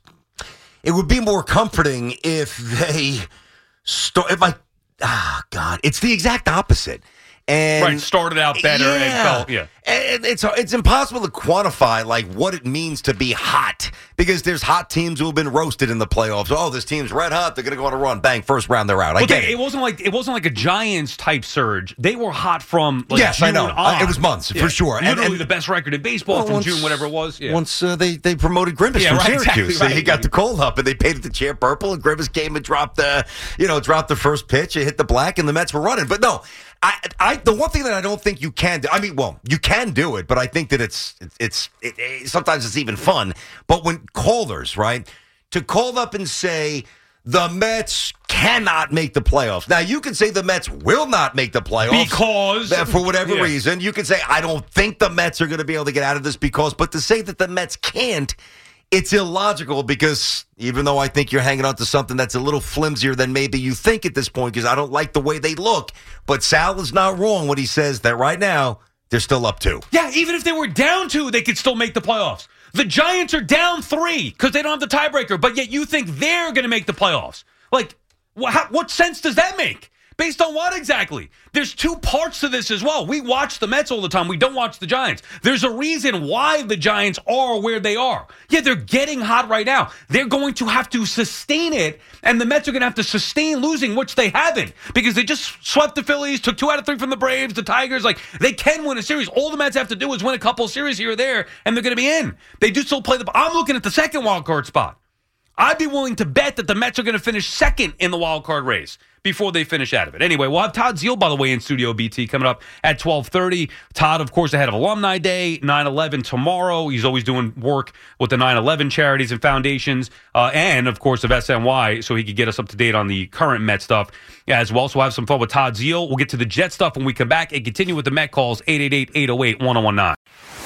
[SPEAKER 4] it would be more comforting if they start, if I, ah, God, it's the exact opposite. And
[SPEAKER 3] right, started out better
[SPEAKER 4] yeah,
[SPEAKER 3] and felt, yeah.
[SPEAKER 4] And it's it's impossible to quantify like what it means to be hot, because there's hot teams who have been roasted in the playoffs. Oh, this team's red hot. They're going to go on a run. Bang, first round they're out. I
[SPEAKER 3] But
[SPEAKER 4] get
[SPEAKER 3] they,
[SPEAKER 4] it.
[SPEAKER 3] it wasn't like it wasn't like a Giants type surge. They were hot from like
[SPEAKER 4] Yes,
[SPEAKER 3] June
[SPEAKER 4] I know.
[SPEAKER 3] on.
[SPEAKER 4] Uh, it was months, for sure. And-
[SPEAKER 3] Literally
[SPEAKER 4] and-
[SPEAKER 3] the best record in baseball
[SPEAKER 4] Well,
[SPEAKER 3] from
[SPEAKER 4] once-
[SPEAKER 3] June, whatever it was. Yeah.
[SPEAKER 4] Once uh, they they promoted Grimace
[SPEAKER 3] Yeah,
[SPEAKER 4] from
[SPEAKER 3] right,
[SPEAKER 4] Syracuse,
[SPEAKER 3] exactly
[SPEAKER 4] he
[SPEAKER 3] right.
[SPEAKER 4] got the cold up, and they painted the chair purple. And Grimace came and dropped the, you know, dropped the first pitch. It hit the black, and the Mets were running. But no, I, I, the one thing that I don't think you can do. I mean, well, you can do it, but I think that it's, it's, it's it, it, sometimes it's even fun. But when callers, right, to call up and say the Mets cannot make the playoffs. Now you can say the Mets will not make the playoffs
[SPEAKER 3] Because
[SPEAKER 4] that for whatever
[SPEAKER 3] yeah.
[SPEAKER 4] reason. You can say I don't think the Mets are going to be able to get out of this because. But to say that the Mets can't, it's illogical, because even though I think you're hanging on to something that's a little flimsier than maybe you think at this point, because I don't like the way they look. But Sal is not wrong when he says that right now they're still up two.
[SPEAKER 3] Yeah, even if they were down two, they could still make the playoffs. The Giants are down three because they don't have the tiebreaker, but yet you think they're going to make the playoffs. Like, wh- how, what sense does that make? Based on what exactly? There's two parts to this as well. We watch the Mets all the time. We don't watch the Giants. There's a reason why the Giants are where they are. Yeah, they're getting hot right now. They're going to have to sustain it, and the Mets are going to have to sustain losing, which they haven't, because they just swept the Phillies, took two out of three from the Braves, the Tigers. Like, they can win a series. All the Mets have to do is win a couple of series here or there, and they're going to be in. They do still play the... I'm looking at the second wild card spot. I'd be willing to bet that the Mets are going to finish second in the wild card race before they finish out of it. Anyway, we'll have Todd Zeal, by the way, in Studio B T coming up at twelve thirty. Todd, of course, ahead of Alumni Day, nine eleven tomorrow. He's always doing work with the nine eleven charities and foundations, uh, and, of course, of S N Y, so he could get us up to date on the current Met stuff as well. So we'll have some fun with Todd Zeal. We'll get to the Jet stuff when we come back and continue with the Met calls, eight eight eight, eight oh eight, one oh one nine.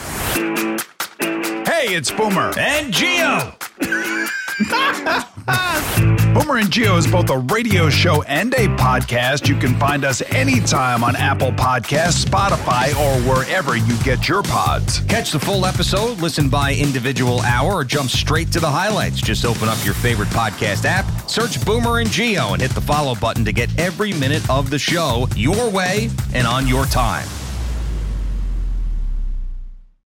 [SPEAKER 1] Hey, it's Boomer.
[SPEAKER 2] And Gio.
[SPEAKER 1] Boomer and Gio is both a radio show and a podcast. You can find us anytime on Apple Podcasts, Spotify, or wherever you get your pods.
[SPEAKER 2] Catch the full episode, listen by individual hour, or jump straight to the highlights. Just open up your favorite podcast app, search Boomer and Gio, and hit the follow button to get every minute of the show your way and on your time.